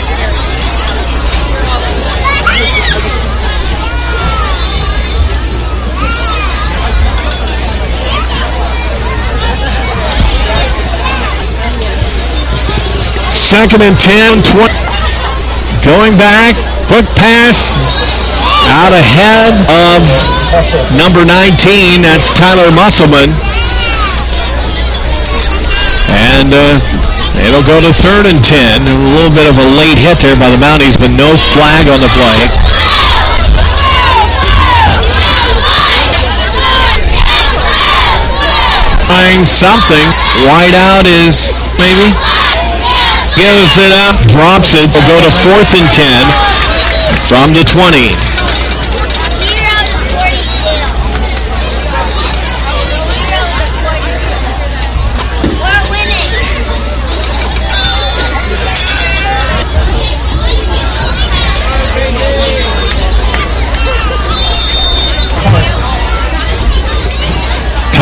Second and ten, twenty. Going back, quick pass out ahead of number nineteen. That's Tyler Musselman. And uh, it'll go to third and ten. A little bit of a late hit there by the Mounties, but no flag on the play. Trying something. Wide out is maybe. Gives it up, drops it. Will go to fourth and ten from the twenty.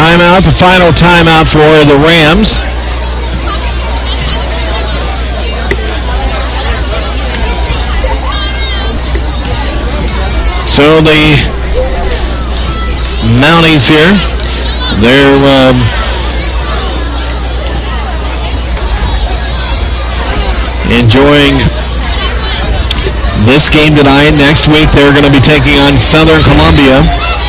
Timeout, the final timeout for the Rams. So the Mounties here, they're um, enjoying this game tonight. Next week they're going to be taking on Southern Columbia.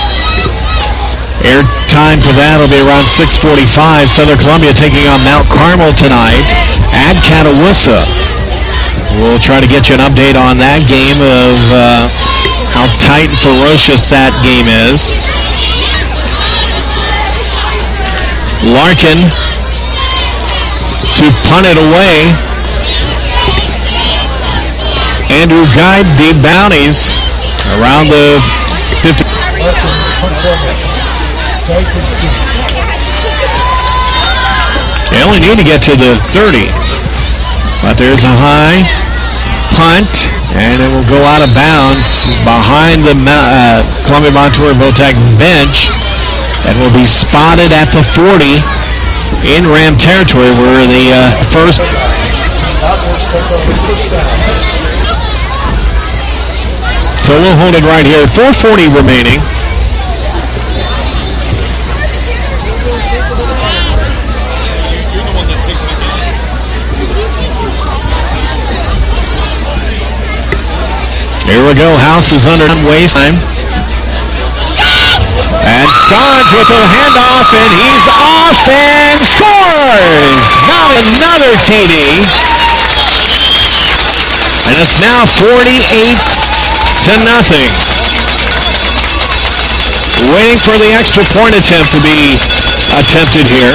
Air time for that will be around six forty-five. Southern Columbia taking on Mount Carmel tonight at Catawissa. We'll try to get you an update on that game of uh, how tight and ferocious that game is. Larkin to punt it away. Andrew Guide, the Bounties, around the fifty. They only need to get to the thirty. But there's a high punt, and it will go out of bounds behind the uh, Columbia Montour Votech bench, and will be spotted at the forty in Ram territory, where the uh, first... So we'll hold it right here. four forty remaining. Here we go. House is under waste time. And Dodge with a handoff, and he's off and scores! Not another T D. And it's now forty-eight to nothing. Waiting for the extra point attempt to be attempted here.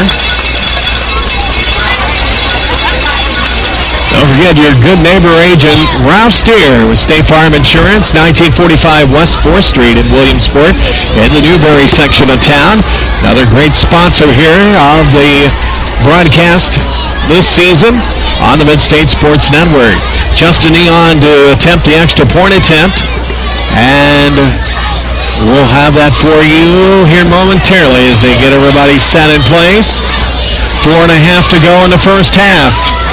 Don't forget your good neighbor agent, Ralph Steer with State Farm Insurance, nineteen forty-five West fourth Street in Williamsport in the Newberry section of town. Another great sponsor here of the broadcast this season on the Mid-State Sports Network. Justin Neon to attempt the extra point attempt, and we'll have that for you here momentarily as they get everybody set in place. Four and a half to go in the first half.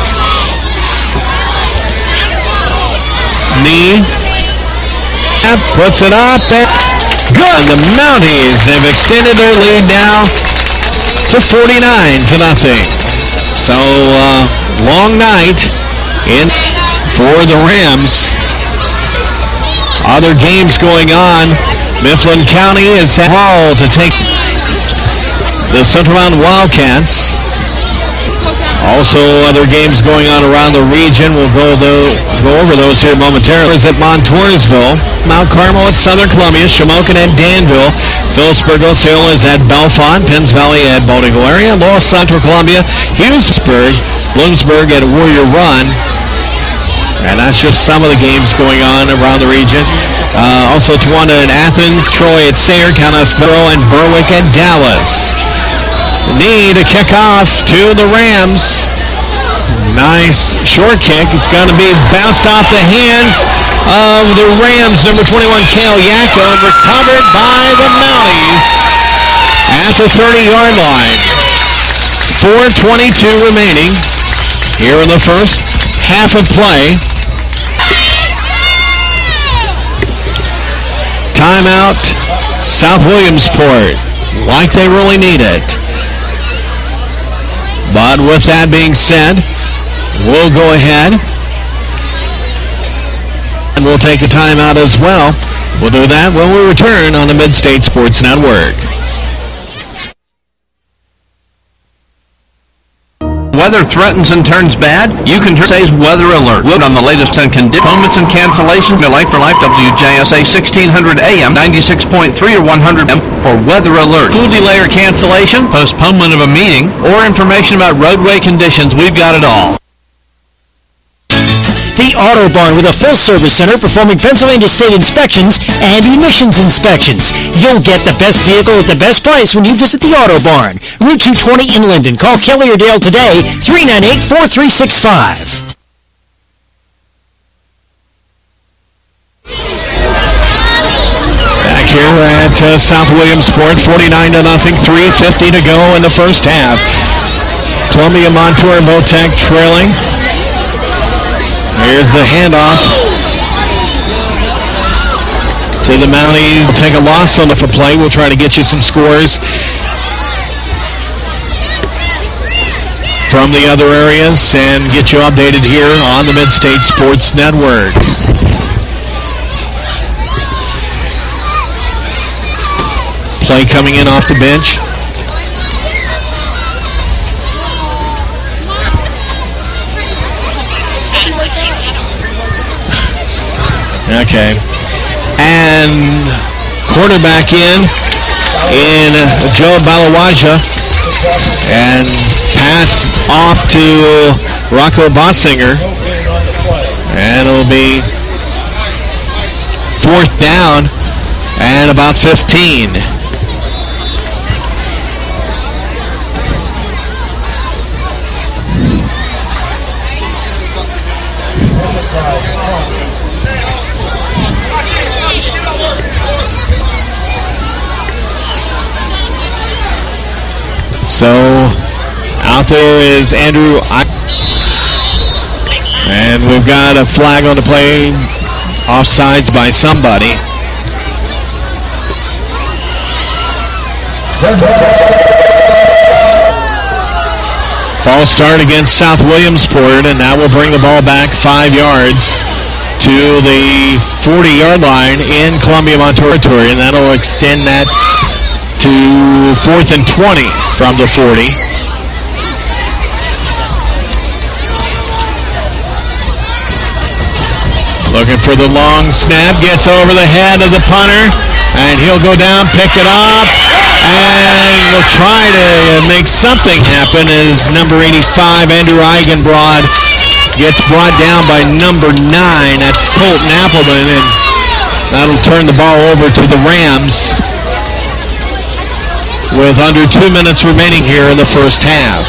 Knee puts it up, and good. The Mounties have extended their lead now to forty-nine to nothing. So uh, long night in for the Rams. Other games going on. Mifflin County is at Hall to take the Central Mountain Wildcats. Also, other games going on around the region. We'll go, though, go over those here momentarily. At Montoursville, Mount Carmel at Southern Columbia, Shamokin at Danville, Phillipsburg Osceola is at Bellefonte, Penns Valley at Baldwin area, Lower Central Columbia, Hughesburg, Bloomsburg at Warrior Run. And that's just some of the games going on around the region. Uh, also, Towanda at Athens, Troy at Sayre, County and Berwick at Dallas. Knee to kick off to the Rams. Nice short kick. It's going to be bounced off the hands of the Rams. Number twenty-one, Cale Yakko, recovered by the Mounties at the thirty-yard line. four twenty-two remaining here in the first half of play. Timeout, South Williamsport, like they really need it. But with that being said, we'll go ahead and we'll take a timeout as well. We'll do that when we return on the Mid-State Sports Network. Weather threatens and turns bad? You can turn today's weather alert. Look on the latest on conditions, moments, and cancellations. Life for Life, W J S A sixteen hundred A M, ninety-six point three or one hundred M for weather alert. School delay or cancellation, postponement of a meeting, or information about roadway conditions. We've got it all. The Auto Barn with a full-service center performing Pennsylvania state inspections and emissions inspections. You'll get the best vehicle at the best price when you visit the Auto Barn. Route two twenty in Linden. Call Kelly or Dale today, three nine eight, four three six five. Back here at uh, South Williamsport, forty-nine to nothing, three fifty to go in the first half. Columbia, Montour, and Votech trailing. Here's the handoff to the Mounties. Take a loss on the for play. We'll try to get you some scores from the other areas and get you updated here on the Mid-State Sports Network. Play coming in off the bench. Okay. And quarterback in, in Joe Balawaja. And pass off to Rocco Bossinger. And it'll be fourth down and about fifteen. So out there is Andrew, and we've got a flag on the play, offsides by somebody. False start against South Williamsport, and that will bring the ball back five yards to the forty-yard line in Columbia Montour territory, and that'll extend that to fourth and twenty from the forty. Looking for the long snap, gets over the head of the punter, and he'll go down, pick it up, and will try to make something happen as number eighty-five, Andrew Eigenbrod, gets brought down by number nine. That's Colton Appleman, and that'll turn the ball over to the Rams with under two minutes remaining here in the first half.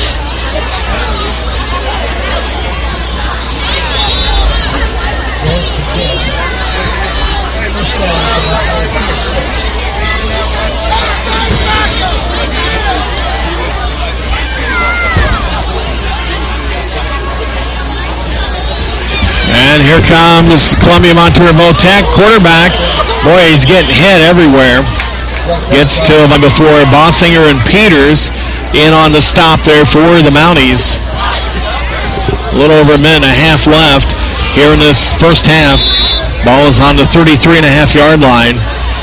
And here comes Columbia Montour Votech quarterback. Boy, he's getting hit everywhere. Gets to number four, Bossinger and Peters in on the stop there for the Mounties. A little over a minute and a half left here in this first half. Ball is on the thirty-three and a half yard line.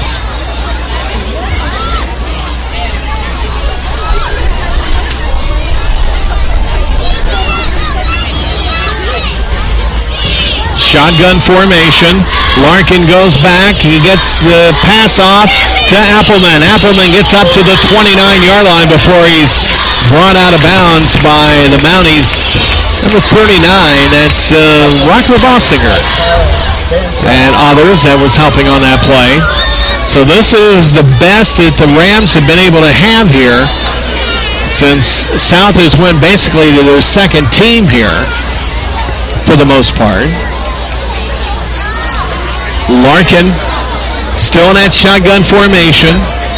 Shotgun formation. Larkin goes back. He gets the pass off to Appleman. Appleman gets up to the twenty-nine yard line before he's brought out of bounds by the Mounties. Number thirty-nine, that's uh, Rocco Bossinger and others that was helping on that play. So this is the best that the Rams have been able to have here since South has went basically to their second team here for the most part. Larkin still in that shotgun formation.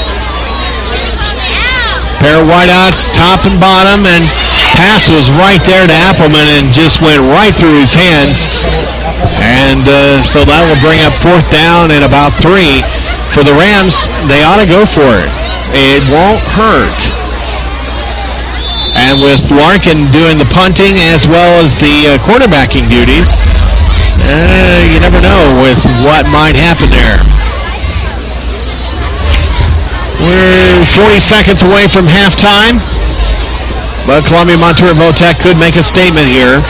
Pair of wideouts, top and bottom, and pass was right there to Appleman and just went right through his hands. And uh, so that will bring up fourth down and about three. For the Rams, they ought to go for it. It won't hurt. And with Larkin doing the punting as well as the uh, quarterbacking duties, Uh, you never know with what might happen there. We're forty seconds away from halftime, but Columbia Montour Votech could make a statement here.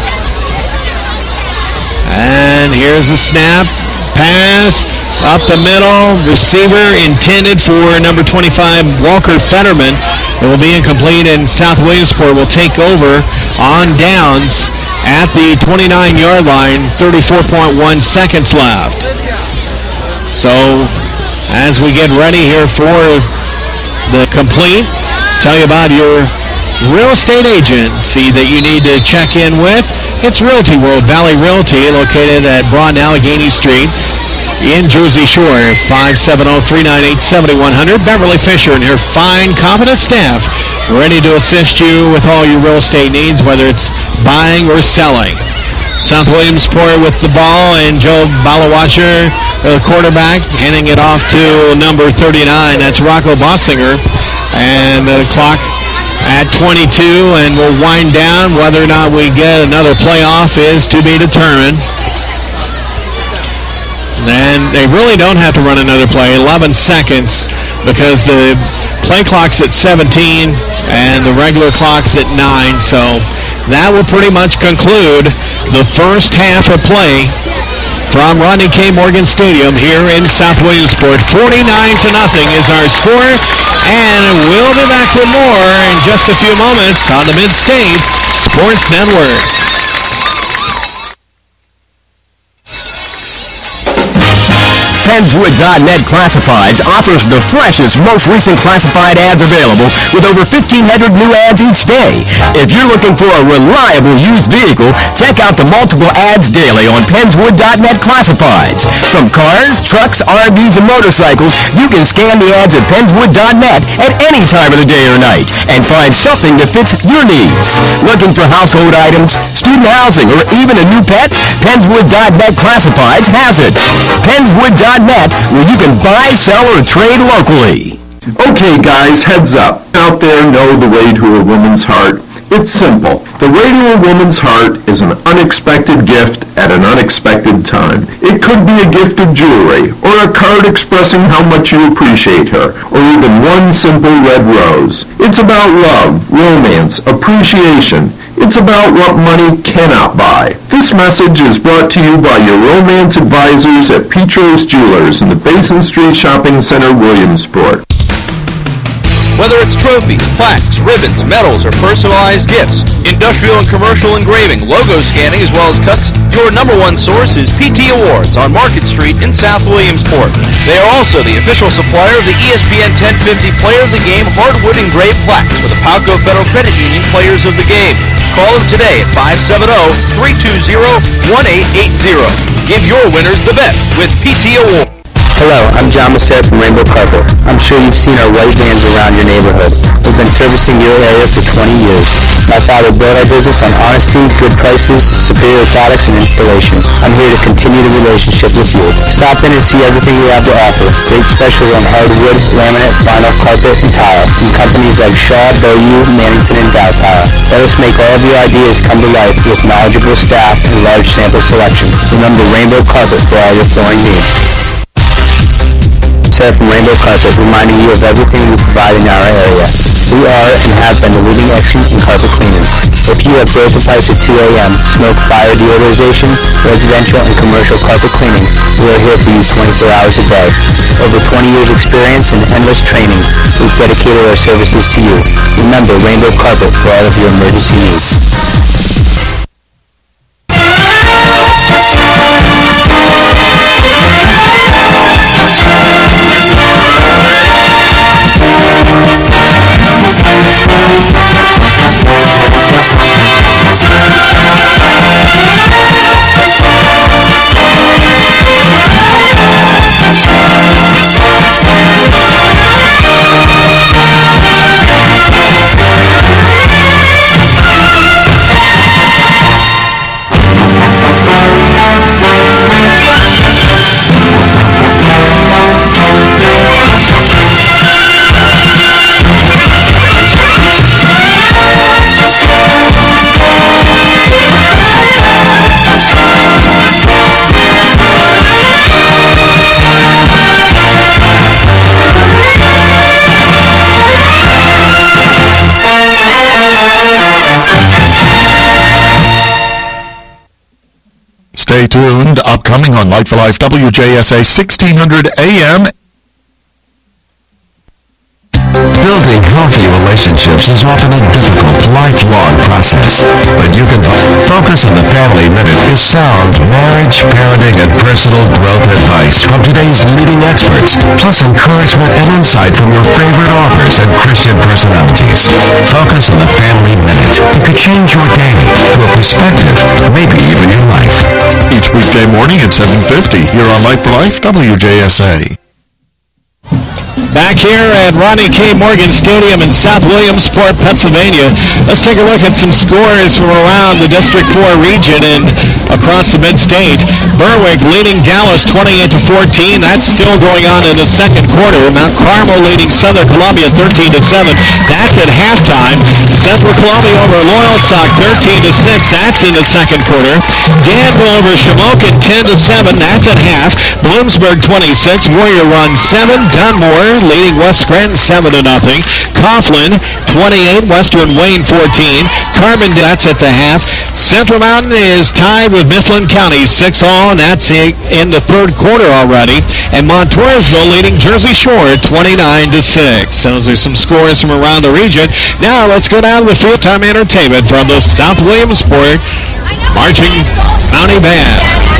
And here's the snap, pass, up the middle, receiver intended for number twenty-five, Walker Fetterman. It will be incomplete, and South Williamsport will take over on downs at the twenty-nine yard line, thirty-four point one seconds left. So as we get ready here for the complete, tell you about your real estate agency that you need to check in with. It's Realty World Valley Realty, located at Broad and Allegheny Street. in Jersey Shore. five seven zero, three nine eight, seven one zero zero. Beverly Fisher and her fine, competent staff ready to assist you with all your real estate needs, whether it's buying or selling. South Williamsport with the ball, and Joe Balawasher, the quarterback, handing it off to number thirty-nine. That's Rocco Bossinger. And the clock at twenty-two, and we'll wind down. Whether or not we get another playoff is to be determined. And they really don't have to run another play. eleven seconds, because the play clock's at seventeen and the regular clock's at nine. So that will pretty much conclude the first half of play from Rodney K. Morgan Stadium here in South Williamsport. forty-nine to nothing is our score, and we'll be back with more in just a few moments on the Mid-State Sports Network. Pennswood dot net Classifieds offers the freshest, most recent classified ads available with over fifteen hundred new ads each day. If you're looking for a reliable used vehicle, check out the multiple ads daily on Pennswood dot net Classifieds. From cars, trucks, R Vs, and motorcycles, you can scan the ads at Pennswood dot net at any time of the day or night and find something that fits your needs. Looking for household items, student housing, or even a new pet? Pennswood dot net Classifieds has it. Pennswood dot net, where you can buy, sell, or trade locally. Okay, guys, heads up. Out there know the way to a woman's heart. It's simple. The way to a woman's heart is an unexpected gift at an unexpected time. It could be a gift of jewelry, or a card expressing how much you appreciate her, or even one simple red rose. It's about love, romance, appreciation. It's about what money cannot buy. This message is brought to you by your romance advisors at Petros Jewelers in the Basin Street Shopping Center, Williamsport. Whether it's trophies, plaques, ribbons, medals, or personalized gifts, industrial and commercial engraving, logo scanning, as well as custom, your number one source is P T Awards on Market Street in South Williamsport. They are also the official supplier of the E S P N ten fifty Player of the Game hardwood engraved plaques for the Palco Federal Credit Union Players of the Game. Call them today at five seven zero, three two zero, one eight eight zero. Give your winners the best with P T Awards. Hello, I'm John Massett from Rainbow Carpet. I'm sure you've seen our white vans around your neighborhood. We've been servicing your area for twenty years. My father built our business on honesty, good prices, superior products, and installation. I'm here to continue the relationship with you. Stop in and see everything we have to offer. Great specials on hardwood, laminate, vinyl, carpet, and tile from companies like Shaw, Bayou, Mannington, and Dow Tile. Let us make all of your ideas come to life with knowledgeable staff and large sample selection. Remember Rainbow Carpet for all your flooring needs. Sarah from Rainbow Carpet, reminding you of everything we provide in our area. We are and have been the leading expert in carpet cleaning. If you have broken pipes at two a.m., smoke, fire deodorization, residential and commercial carpet cleaning, we are here for you twenty-four hours a day. Over twenty years experience and endless training, we've dedicated our services to you. Remember Rainbow Carpet for all of your emergency needs. Stay tuned. Upcoming on Light for Life, W J S A sixteen hundred A M. Building healthy relationships is often a difficult, lifelong process, but you can focus on the Family Minute is sound marriage, parenting, and personal growth advice from today's leading experts, plus encouragement and insight from your favorite authors and Christian personalities. Focus on the Family Minute. It could change your day, your perspective, maybe even your life. Each Weekday morning at seven fifty here on Light for Life, W J S A. Back here at Ronnie K. Morgan Stadium in South Williamsport, Pennsylvania. Let's take a look at some scores from around the District four region and across the mid-state. Berwick leading Dallas twenty-eight to fourteen. That's still going on in the second quarter. Mount Carmel leading Southern Columbia thirteen to seven. That's at halftime. Central Columbia over Loyalsock thirteen to six. That's in the second quarter. Danville over Shamokin ten to seven. That's at half. Bloomsburg twenty-six. Warrior Run seven. Dunmore leading West Scranton seven to nothing. Coughlin twenty-eight, Western Wayne fourteen. Carbon, that's at the half. Central Mountain is tied with Mifflin County six all, and that's in the third quarter already. And Montoursville leading Jersey Shore twenty-nine to six. Those are some scores from around the region. Now let's go down to the full-time entertainment from the South Williamsport Marching Mountie Band.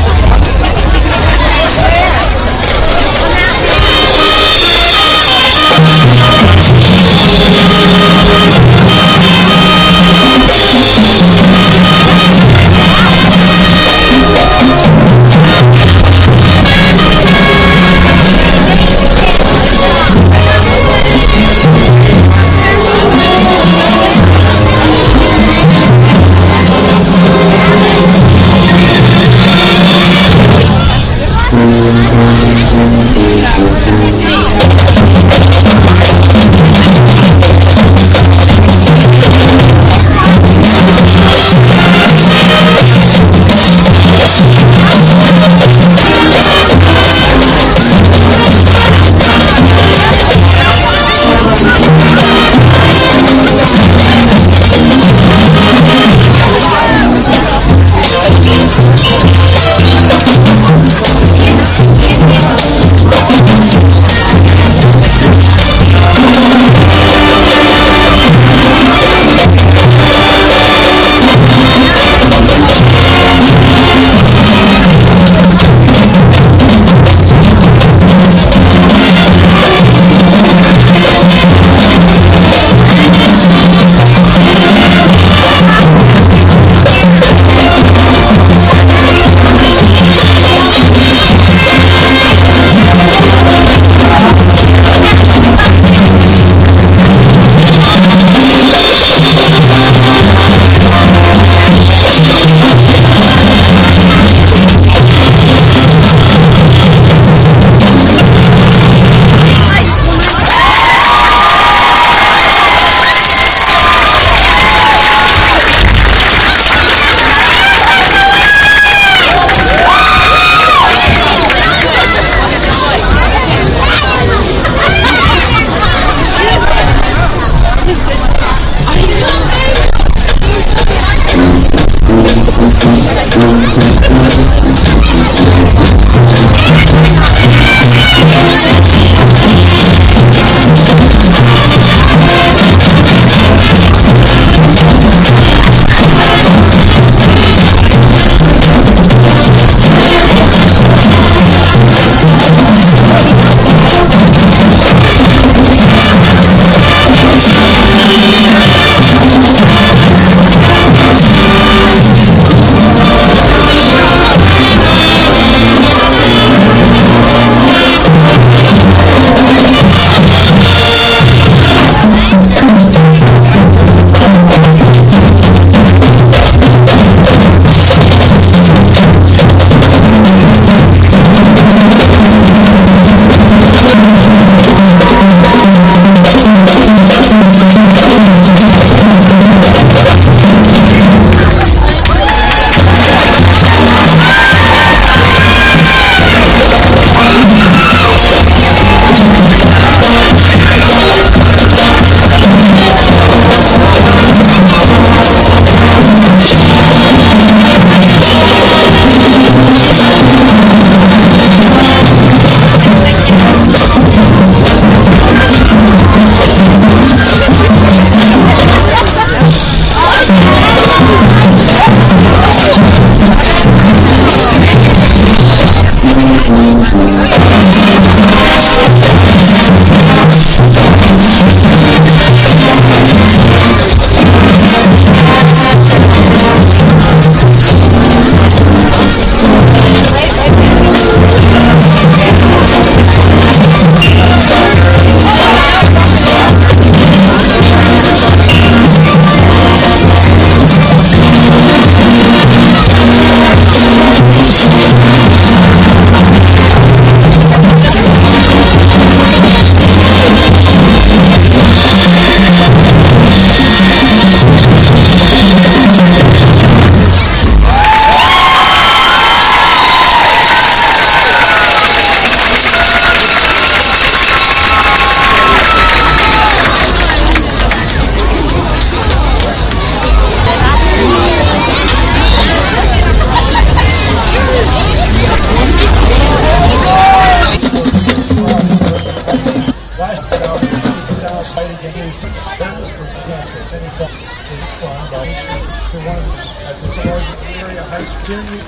fun, but for one at this large area has been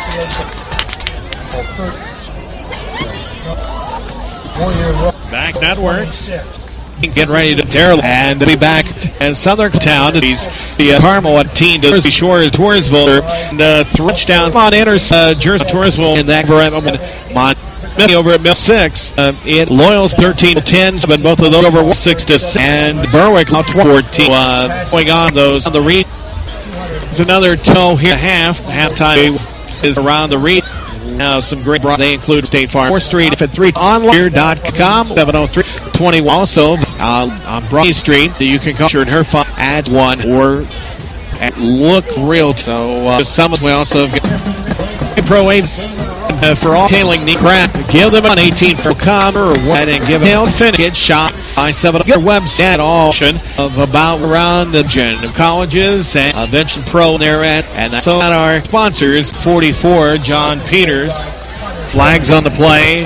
Back network. Get ready to tear and be back in Southern Town. He's the uh, Carmel at team to Jersey Shore Tourisville and uh, touchdown on enters uh, Jersey Tourisville in that Mon over at Mill six. Uh, it Loyals thirteen to ten, but both of those over six to six. And Berwick fourteen. Uh, going on those on the read. There's another toe here and a half. Halftime is around the read. Now some great bra- they include State Farm fourth Street at three online dot com seven oh three twenty also uh, on Broad Street. You can call her and her phone at one or at look real. So uh, some we also get Pro Aids uh, for all tailing knee craft. Give them an eighteen for com or what and give them finish. Get shot by seven. Your website option of about around the gen of colleges and uh, Venture Pro there at and so at our sponsors forty-four John Peters. Flags on the play.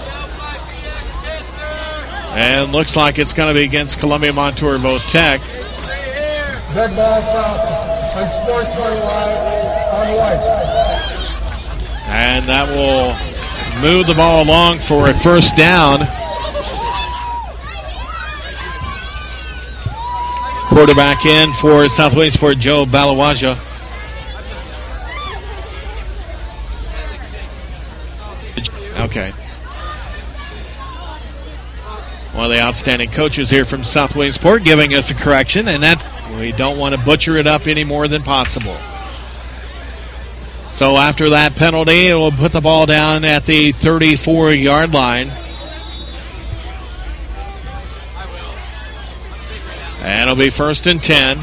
And looks like it's going to be against Columbia Montour Both Tech. Red ball foul on Sports on white. And that will move the ball along for a first down. Quarterback in for South Williamsport, Joe Balawaja. Okay. One of the outstanding coaches here from South Williamsport giving us a correction, and that we don't want to butcher it up any more than possible. So after that penalty, it will put the ball down at the thirty-four-yard line. And it'll be first and ten.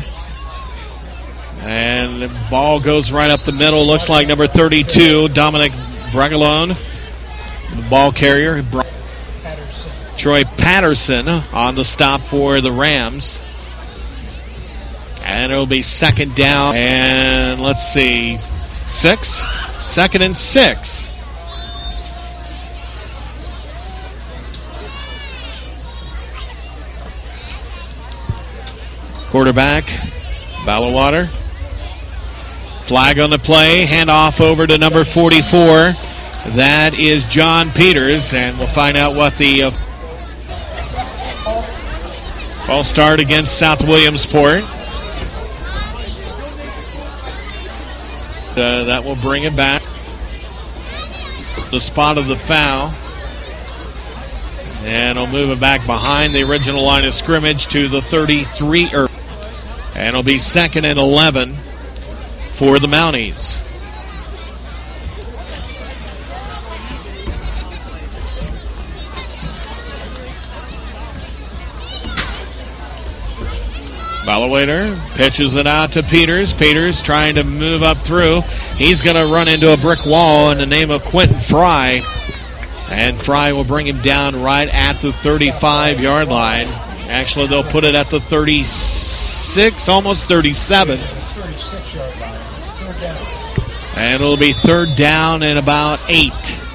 And the ball goes right up the middle. Looks like number thirty-two, Dominic Bregalone, the ball carrier. Troy Patterson on the stop for the Rams. And it'll be second down. And let's see, six. Second and six. Quarterback, Ballawater. Flag on the play. Hand off over to number forty-four. That is John Peters. And we'll find out what the uh, ball start against South Williamsport. Uh, that will bring it back. The spot of the foul. And it'll move it back behind the original line of scrimmage to the thirty-three. Er, and it'll be second and eleven for the Mounties. Ballawater pitches it out to Peters. Peters trying to move up through. He's going to run into a brick wall in the name of Quentin Fry. And Fry will bring him down right at the thirty-five-yard line. Actually, they'll put it at the thirty-six, almost thirty-seven. And it'll be third down and about eight.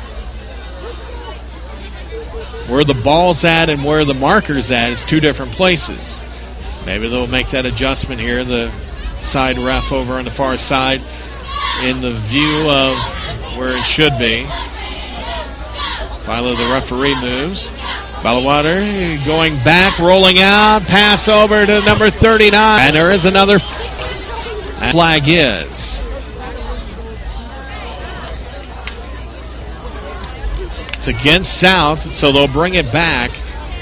Where the ball's at and where the marker's at is two different places. Maybe they'll make that adjustment here. The side ref over on the far side in the view of where it should be. Finally, the referee moves. Ballawater going back, rolling out, pass over to number thirty-nine. And there is another flag is. It's against South, so they'll bring it back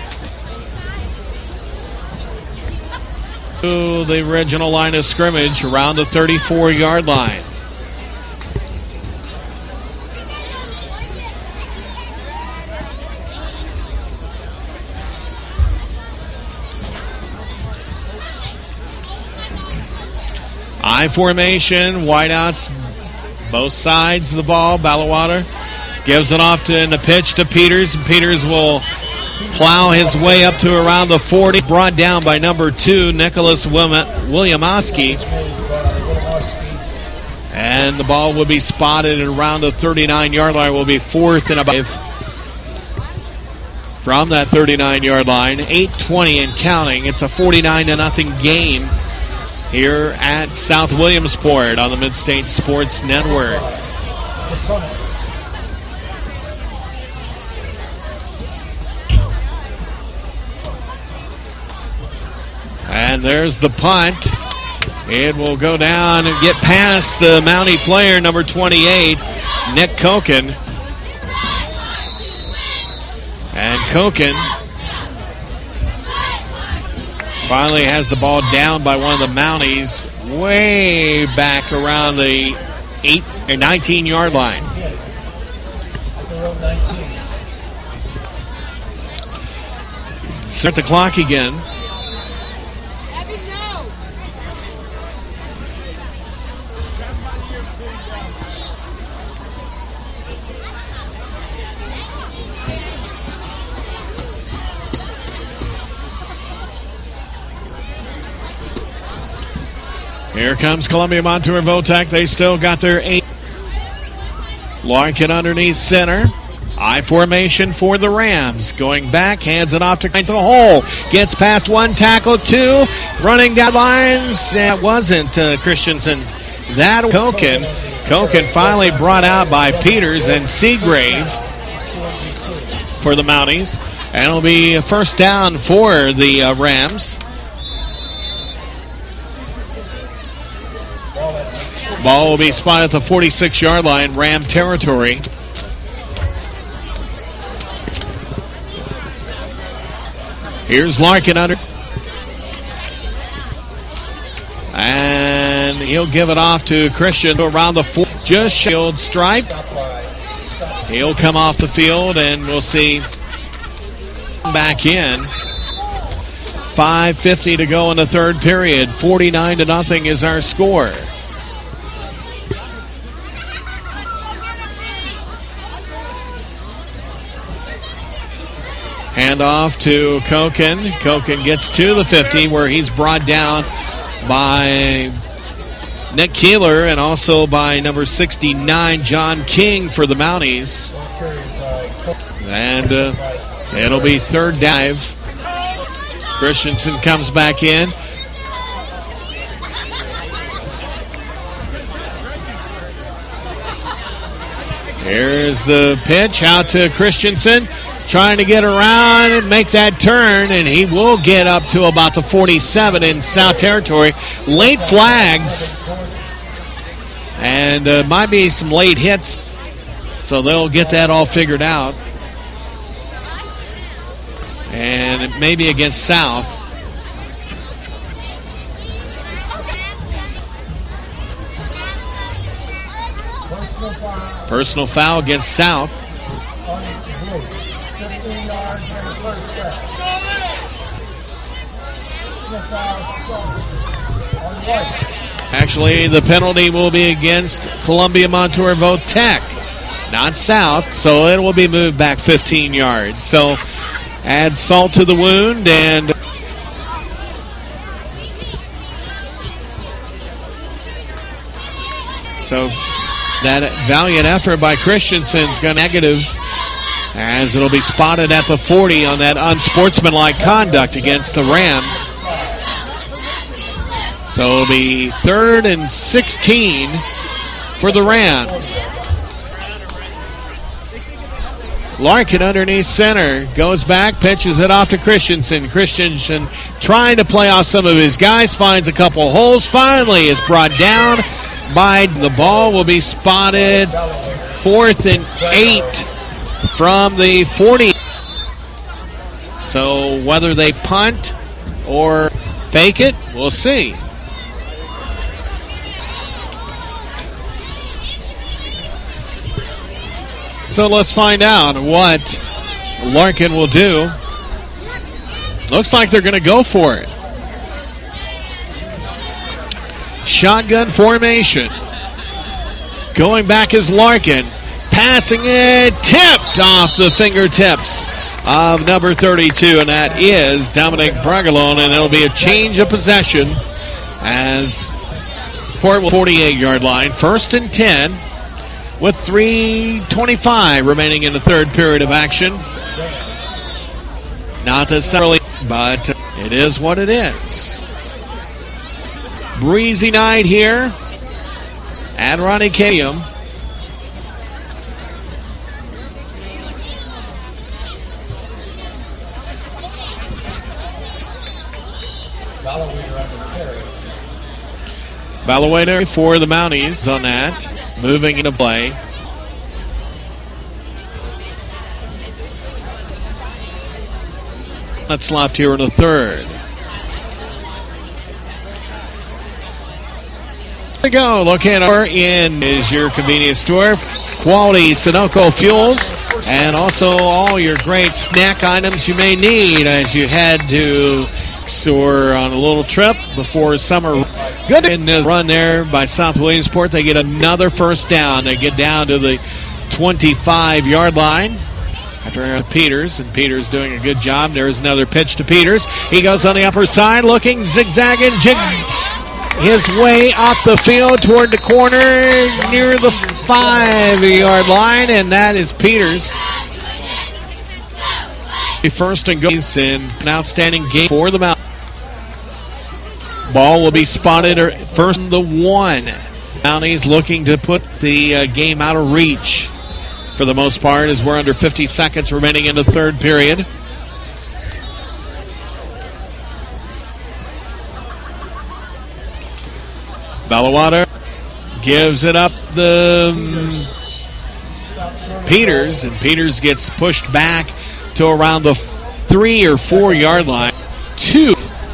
to the original line of scrimmage around the thirty-four-yard line. I formation, wideouts, both sides of the ball. Ballawater gives it off to in the pitch to Peters, and Peters will plow his way up to around the forty. Brought down by number two, Nicholas Williamowski. And the ball will be spotted at around the thirty-nine-yard line. Will be fourth and about from that thirty-nine-yard line. eight twenty and counting. It's a forty-nine to nothing game here at South Williamsport on the Mid-State Sports Network. And there's the punt. It will go down and get past the Mountie player, number twenty-eight, Nick Koken. And Koken finally has the ball down by one of the Mounties way back around the eight or nineteen-yard line. Start the clock again. Here comes Columbia Montour Votech. They still got their eight. Larkin underneath center. I formation for the Rams. Going back, hands it off to finds a hole. Gets past one, tackle two. Running down lines. That wasn't uh, Christensen. That Koken. Koken finally brought out by Peters and Seagrave for the Mounties. And it'll be a first down for the uh, Rams. Ball will be spotted at the forty-six-yard line, Ram territory. Here's Larkin under. And he'll give it off to Christian around the four. Just shield stripe. He'll come off the field, and we'll see back in. five fifty to go in the third period. forty-nine to nothing is our score. Hand off to Koken. Koken gets to the fifty where he's brought down by Nick Keeler and also by number sixty-nine, John King for the Mounties. And uh, it'll be third dive. Christensen comes back in. Here's the pitch out to Christensen. Trying to get around and make that turn, and he will get up to about the forty-seven in South Territory. Late flags, and uh, might be some late hits, so they'll get that all figured out. And it may be against South. Personal foul against South. Actually, the penalty will be against Columbia Montour Votech, not South, so it will be moved back fifteen yards. So add salt to the wound, and so that valiant effort by Christensen is going to negative, as it'll be spotted at the forty on that unsportsmanlike conduct against the Rams. So it'll be third and sixteen for the Rams. Larkin underneath center, goes back, pitches it off to Christensen. Christensen trying to play off some of his guys, finds a couple holes, finally is brought down by the ball. Will be spotted fourth and eight from the forty. So whether they punt or fake it, we'll see. So let's find out what Larkin will do. Looks like they're going to go for it. Shotgun formation. Going back is Larkin. Passing it, tipped off the fingertips of number thirty-two, and that is Dominic Bragalone, and it'll be a change of possession as Port will forty-eight-yard line. First and ten with three twenty-five remaining in the third period of action. Not necessarily, but it is what it is. breezy night here at Ronnie Stadium. Balawader for the Mounties on that. Moving into play. That's left here in the third. There we go. Located in is your convenience store. Quality Sunoco fuels. And also all your great snack items you may need as you head to or on a little trip before summer. Good in this run there by South Williamsport. They get another first down. They get down to the twenty-five-yard line after Peters, and Peters doing a good job. There's another pitch to Peters. He goes on the upper side, looking, zigzagging, jig his way up the field toward the corner near the five-yard line, and that is Peters. First and goes in an outstanding game for the Mounties. Ball will be spotted first and the one. Mounties looking to put the uh, game out of reach for the most part as we're under fifty seconds remaining in the third period. Balawader gives it up the um, Peters, and Peters gets pushed back to around the three or four yard line. Two.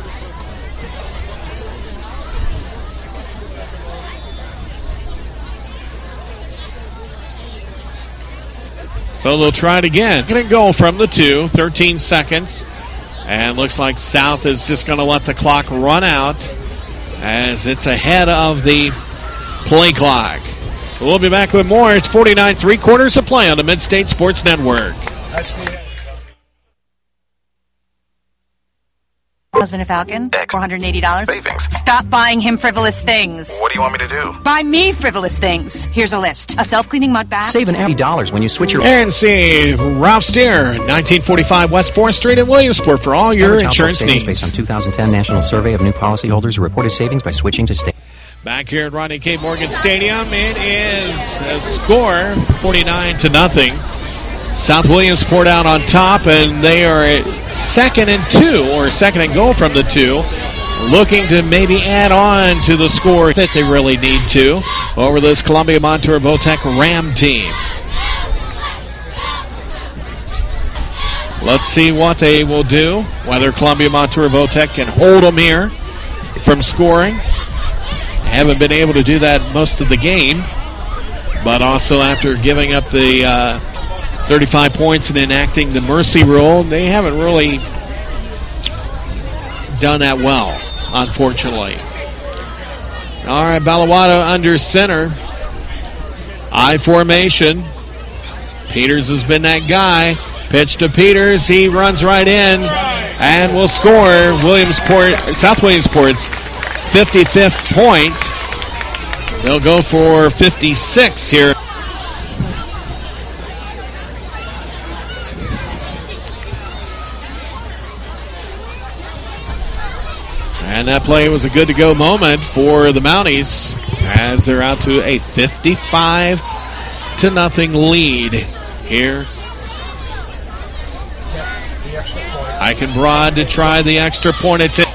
So they'll try it again. Going to go from the two, thirteen seconds. And looks like South is just going to let the clock run out as it's ahead of the play clock. We'll be back with more. It's forty-nine, three quarters of play on the Mid-State Sports Network. Husband a Falcon, four hundred eighty dollars. Savings. Stop buying him frivolous things. What do you want me to do? Buy me frivolous things. Here's a list. A self-cleaning mud bath. Save an eighty dollars when you switch your... And see Ralph Steer, nineteen forty-five West fourth Street in Williamsport for all your Average insurance household savings needs. based on two thousand ten National Survey of New Policyholders who reported savings by switching to state. Back here at Ronnie K. Morgan Stadium, it is a score, forty-nine to nothing. South Williamsport out on top, and they are at second and two, or second and goal from the two, looking to maybe add on to the score that they really need to over this Columbia Montour Votech Ram team. Let's see what they will do, whether Columbia Montour Votech can hold them here from scoring. Haven't been able to do that most of the game, but also after giving up the uh, thirty-five points and enacting the mercy rule, they haven't really done that well, unfortunately. All right, Balawader under center. I formation. Peters has been that guy. Pitch to Peters. He runs right in and will score Williamsport, South Williamsport's fifty-fifth point. They'll go for fifty-six here. And that play was a good-to-go moment for the Mounties as they're out to a fifty-five to nothing lead here. Eichenbrod to try the extra point attempt.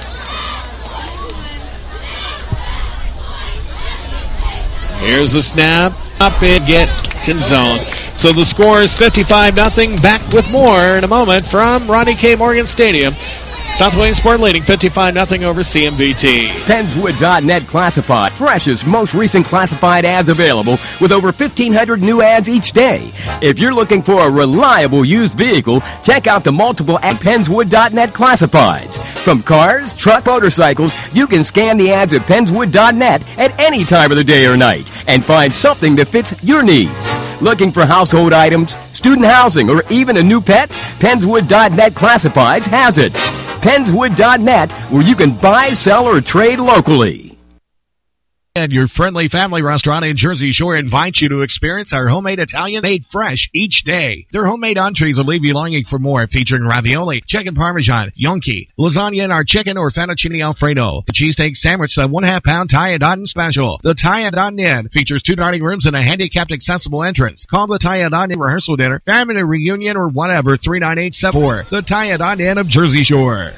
Here's the snap. Up and get in zone. So the score is fifty-five nothing. Back with more in a moment from Ronnie K. Morgan Stadium. South Williamsport leading fifty-five nothing over C M V T. Pennswood dot net Classified. Freshest, most recent classified ads available with over fifteen hundred new ads each day. If you're looking for a reliable used vehicle, check out the multiple at Pennswood dot net Classifieds. From cars, truck, motorcycles, you can scan the ads at Pennswood dot net at any time of the day or night and find something that fits your needs. Looking for household items, student housing, or even a new pet? Pennswood dot net Classifieds has it. Pennswood dot net, where you can buy, sell, or trade locally. And your friendly family restaurant in Jersey Shore invites you to experience our homemade Italian made fresh each day. Their homemade entrees will leave you longing for more, featuring ravioli, chicken parmesan, gnocchi, lasagna, and our chicken or fettuccine alfredo. The cheesesteak sandwich, the one half pound Thai Adon special. The Thai Adon Inn features two dining rooms and a handicapped accessible entrance. Call the Thai Adon Inn rehearsal dinner, family reunion, or whatever, three nine eight seven four. The Thai Adon Inn of Jersey Shore.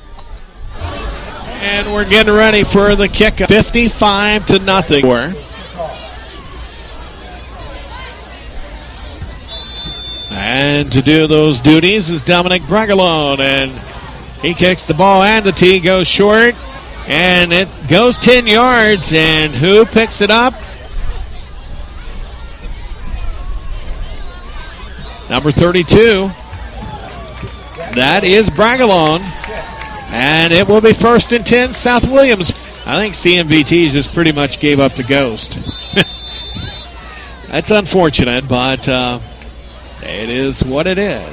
And we're getting ready for the kick. fifty-five to nothing. And to do those duties is Dominic Bragalone. And he kicks the ball and the tee goes short. And it goes ten yards. And who picks it up? Number thirty-two. That is Bragalone. And it will be first and ten, South Williams. I think C M V T just pretty much gave up the ghost. That's unfortunate, but uh, it is what it is.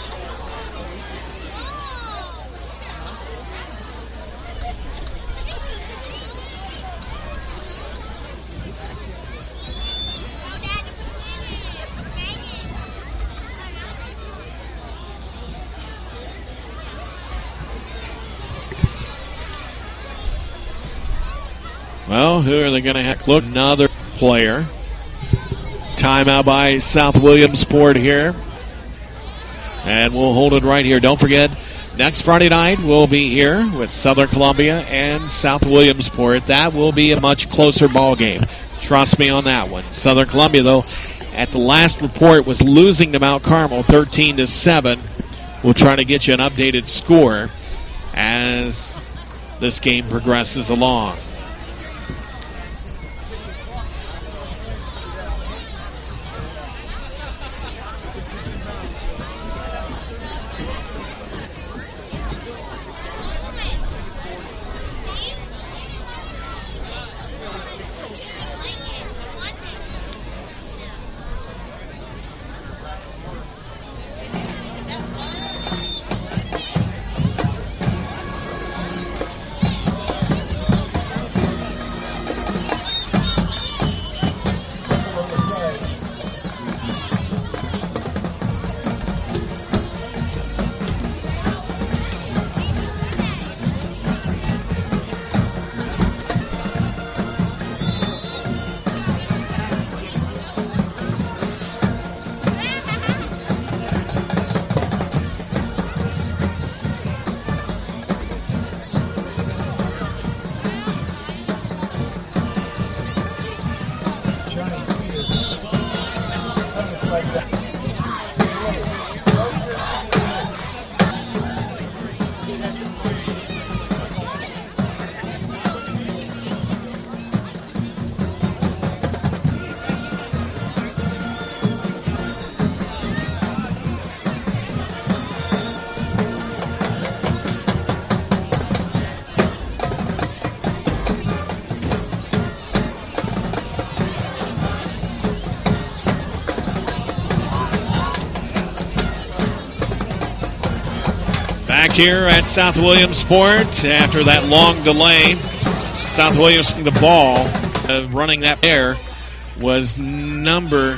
Well, who are they going to have? Look, another player. Timeout by South Williamsport here. And we'll hold it right here. Don't forget, next Friday night we'll be here with Southern Columbia and South Williamsport. That will be a much closer ball game. Trust me on that one. Southern Columbia, though, at the last report was losing to Mount Carmel thirteen to seven. We'll try to get you an updated score as this game progresses along. Back here at South Williamsport after that long delay. South Williams, the ball uh, running that air was number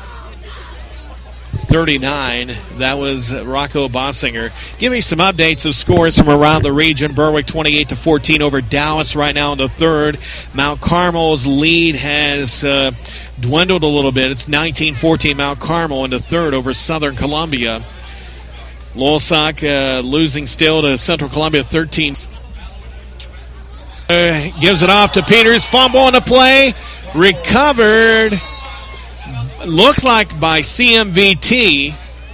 thirty-nine. That was Rocco Bossinger. Give me some updates of scores from around the region. Berwick twenty-eight to fourteen over Dallas right now in the third. Mount Carmel's lead has uh, dwindled a little bit. It's nineteen fourteen Mount Carmel in the third over Southern Columbia. Losac uh, losing still to Central Columbia thirteen. Uh, gives it off to Peters. Fumble on the play. Recovered. Looked like by C M V T.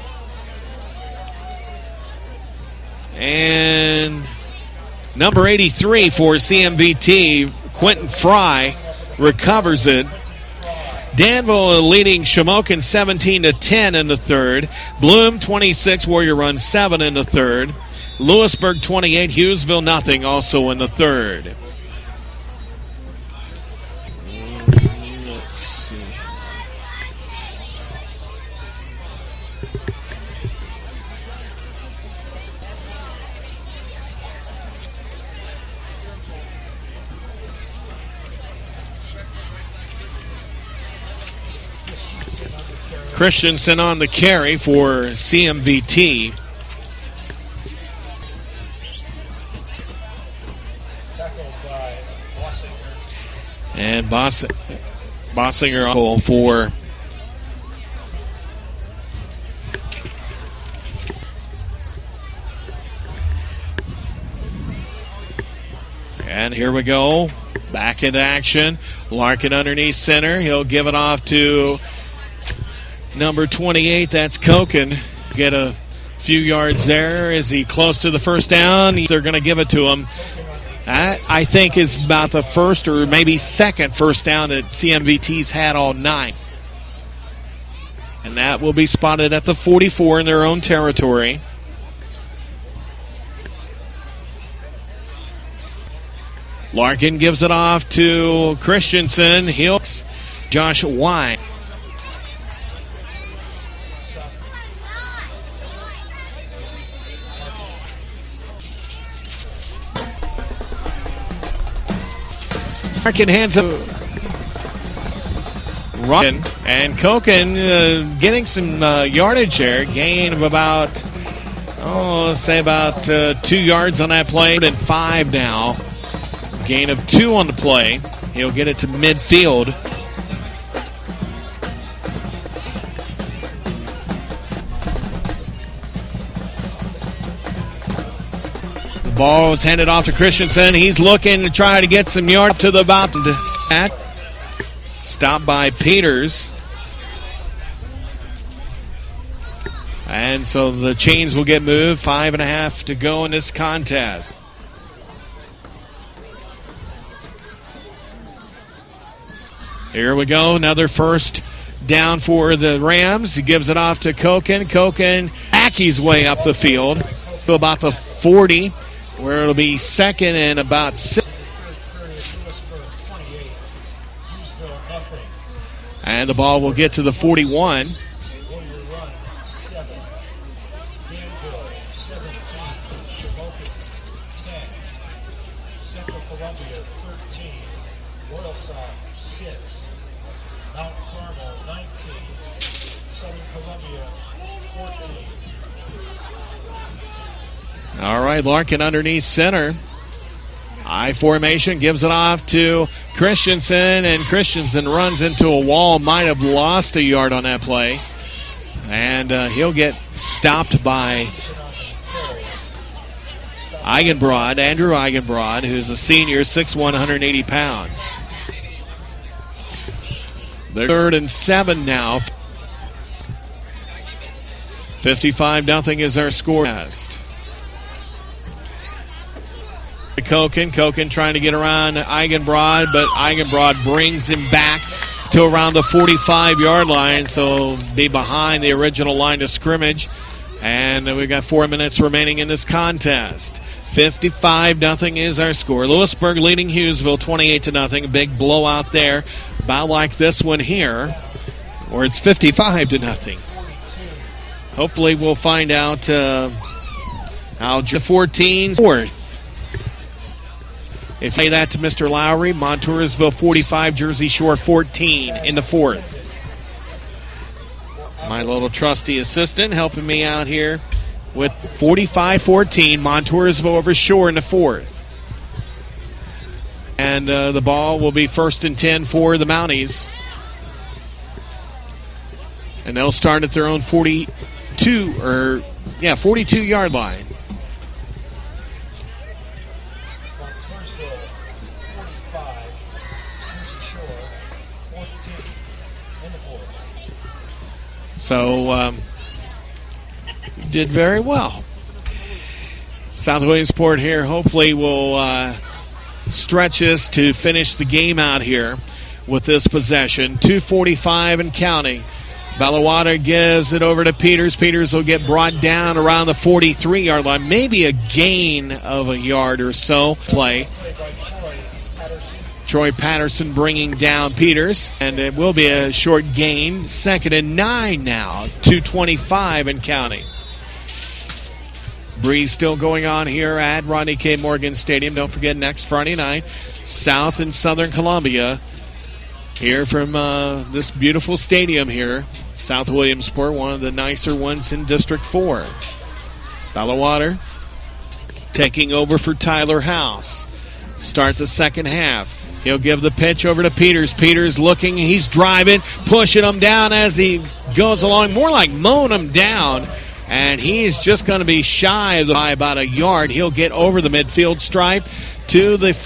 And number eighty-three for C M V T, Quentin Fry, recovers it. Danville leading Shamokin seventeen to ten in the third. Bloom twenty-six, Warrior Run seven in the third. Lewisburg twenty-eight, Hughesville nothing also in the third. Let's see. Christensen on the carry for C M V T. And Boss, Bossinger goal for and here we go. Back into action. Larkin underneath center. He'll give it off to number twenty-eight. That's Koken. Get a few yards there. Is he close to the first down? They're going to give it to him. That, I think, is about the first or maybe second first down that C M V T's had all night. And that will be spotted at the forty-four in their own territory. Larkin gives it off to Christensen. He'll Josh White. Larkin hands up. Run and Koken uh, getting some uh, yardage there. Gain of about, oh, let's say about uh, two yards on that play. And five now. Gain of two on the play. He'll get it to midfield. The ball is handed off to Christensen. He's looking to try to get some yard to the bottom. Stopped by Peters. And so the chains will get moved. Five and a half to go in this contest. Here we go, another first down for the Rams. He gives it off to Koken. Koken back his way up the field to about the forty, where it'll be second and about six. And the ball will get to the forty-one. All right, Larkin underneath center. I formation, gives it off to Christensen, and Christensen runs into a wall. Might have lost a yard on that play. And uh, he'll get stopped by Eigenbrod, Andrew Eigenbrod, who's a senior, six foot one, one hundred eighty pounds. They're third and seven now. fifty-five nothing is our score. Koken. Koken trying to get around Eigenbrod, but Eigenbrod brings him back to around the forty-five-yard line, so be behind the original line of scrimmage. And we've got four minutes remaining in this contest. fifty-five nothing is our score. Lewisburg leading Hughesville twenty-eight to nothing. A big blowout there, about like this one here, where it's fifty-five to nothing. Hopefully we'll find out uh, how fourteen fourth. If you say that to Mister Lowry, Montoursville forty-five, Jersey Shore fourteen in the fourth. My little trusty assistant helping me out here with forty-five fourteen, Montoursville over Shore in the fourth. And uh, the ball will be first and ten for the Mounties. And they'll start at their own forty-two, or yeah, forty-two-yard line. So, um, you did very well. South Williamsport here hopefully will uh, stretch us to finish the game out here with this possession. two forty-five and counting. Bellawater gives it over to Peters. Peters will get brought down around the forty-three-yard line. Maybe a gain of a yard or so play. Troy Patterson bringing down Peters, and it will be a short gain. Second and nine now, two twenty-five and counting. Breeze still going on here at Rodney K. Morgan Stadium. Don't forget, next Friday night, South and Southern Columbia, here from uh, this beautiful stadium here South Williamsport, one of the nicer ones in District four. Bellawater taking over for Tyler House. Start the second half. He'll give the pitch over to Peters. Peters looking, he's driving, pushing him down as he goes along, more like mowing him down. And he's just going to be shy of the, by about a yard. He'll get over the midfield stripe to the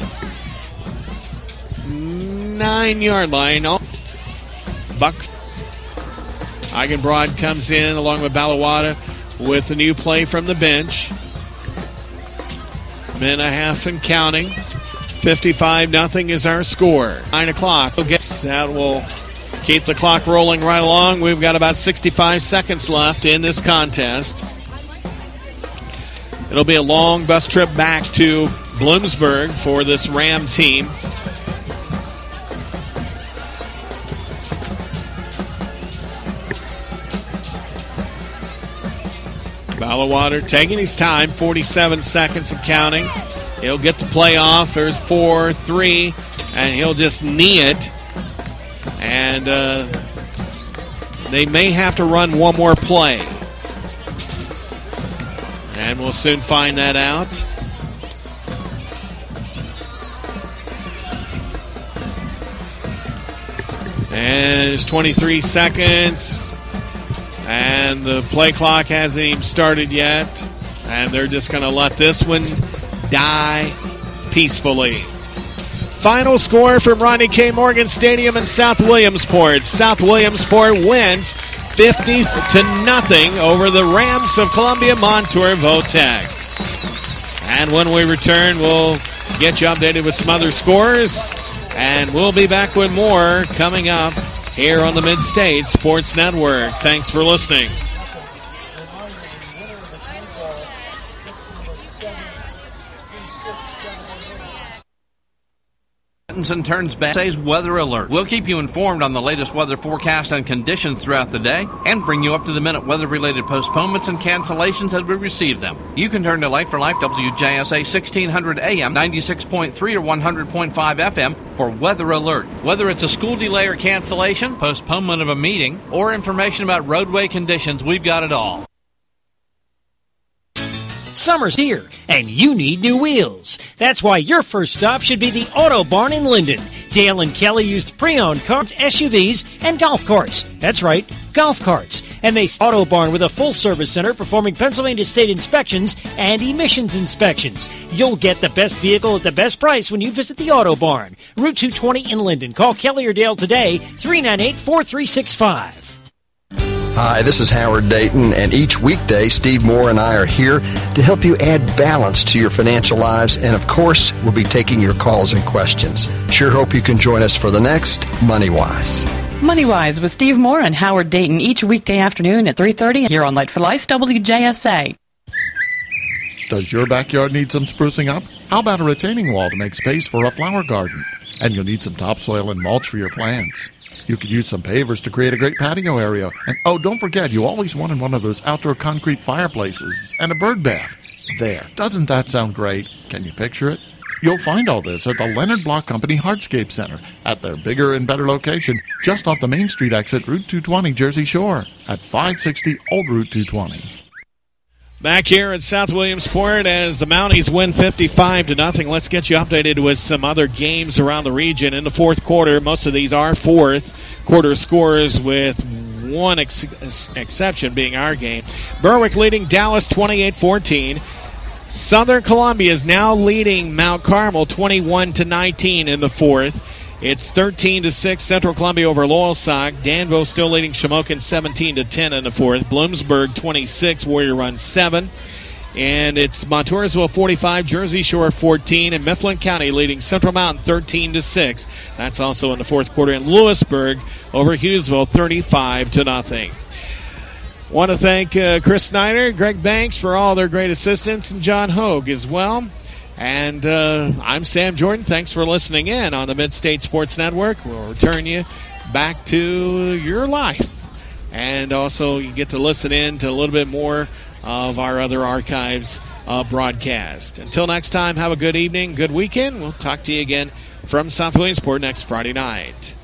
forty-nine-yard line. Oh, Buck Eigenbrod comes in along with Bellawater with a new play from the bench. Minute and a half and counting. fifty-five nothing is our score. nine o'clock. That will keep the clock rolling right along. We've got about sixty-five seconds left in this contest. It'll be a long bus trip back to Bloomsburg for this Ram team. Bellawater taking his time, forty-seven seconds and counting. He'll get the play off. There's four, three, and he'll just knee it. And uh, they may have to run one more play. And we'll soon find that out. And it's twenty-three seconds. And the play clock hasn't even started yet. And they're just going to let this one die peacefully. Final score from Rodney K. Morgan Stadium in South Williamsport. South Williamsport wins fifty to nothing over the Rams of Columbia Montour Votech. And when we return, we'll get you updated with some other scores. And we'll be back with more coming up here on the Mid-State Sports Network. Thanks for listening. And turns back. Today's weather alert. We'll keep you informed on the latest weather forecast and conditions throughout the day and bring you up to the minute weather-related postponements and cancellations as we receive them. You can turn to Light for Life W J S A sixteen hundred A M, ninety-six point three or one hundred point five F M for weather alert. Whether it's a school delay or cancellation, postponement of a meeting, or information about roadway conditions, we've got it all. Summer's here, and you need new wheels. That's why your first stop should be the Auto Barn in Linden. Dale and Kelly used pre-owned cars, S U Vs, and golf carts. That's right, golf carts. And they Auto Barn with a full-service center performing Pennsylvania state inspections and emissions inspections. You'll get the best vehicle at the best price when you visit the Auto Barn. Route two twenty in Linden. Call Kelly or Dale today, three nine eight, four three six five. Hi, this is Howard Dayton, and each weekday, Steve Moore and I are here to help you add balance to your financial lives, and of course, we'll be taking your calls and questions. Sure hope you can join us for the next Money Wise. Money Wise with Steve Moore and Howard Dayton each weekday afternoon at three thirty here on Light for Life W J S A. Does your backyard need some sprucing up? How about a retaining wall to make space for a flower garden? And you'll need some topsoil and mulch for your plants. You could use some pavers to create a great patio area. And oh, don't forget, you always wanted one of those outdoor concrete fireplaces and a bird bath. There, doesn't that sound great? Can you picture it? You'll find all this at the Leonard Block Company Hardscape Center at their bigger and better location just off the Main Street exit, Route two twenty, Jersey Shore, at five sixty Old Route two twenty. Back here at South Williamsport as the Mounties win fifty-five to nothing. Let's get you updated with some other games around the region in the fourth quarter. Most of these are fourth quarter scores with one ex- exception being our game. Berwick leading Dallas twenty-eight fourteen. Southern Columbia is now leading Mount Carmel twenty-one to nineteen in the fourth. It's thirteen to six Central Columbia over Loyalsock. Danville still leading Shamokin seventeen to ten in the fourth. Bloomsburg twenty-six, Warrior Run seven. And it's Montoursville forty-five, Jersey Shore fourteen, and Mifflin County leading Central Mountain thirteen to six. That's also in the fourth quarter. And Lewisburg over Hughesville thirty-five to nothing. Want to thank uh, Chris Snyder, Greg Banks for all their great assistance, and John Hogue as well. And uh, I'm Sam Jordan. Thanks for listening in on the Mid-State Sports Network. We'll return you back to your life. And also you get to listen in to a little bit more of our other archives uh, broadcast. Until next time, have a good evening, good weekend. We'll talk to you again from South Williamsport next Friday night.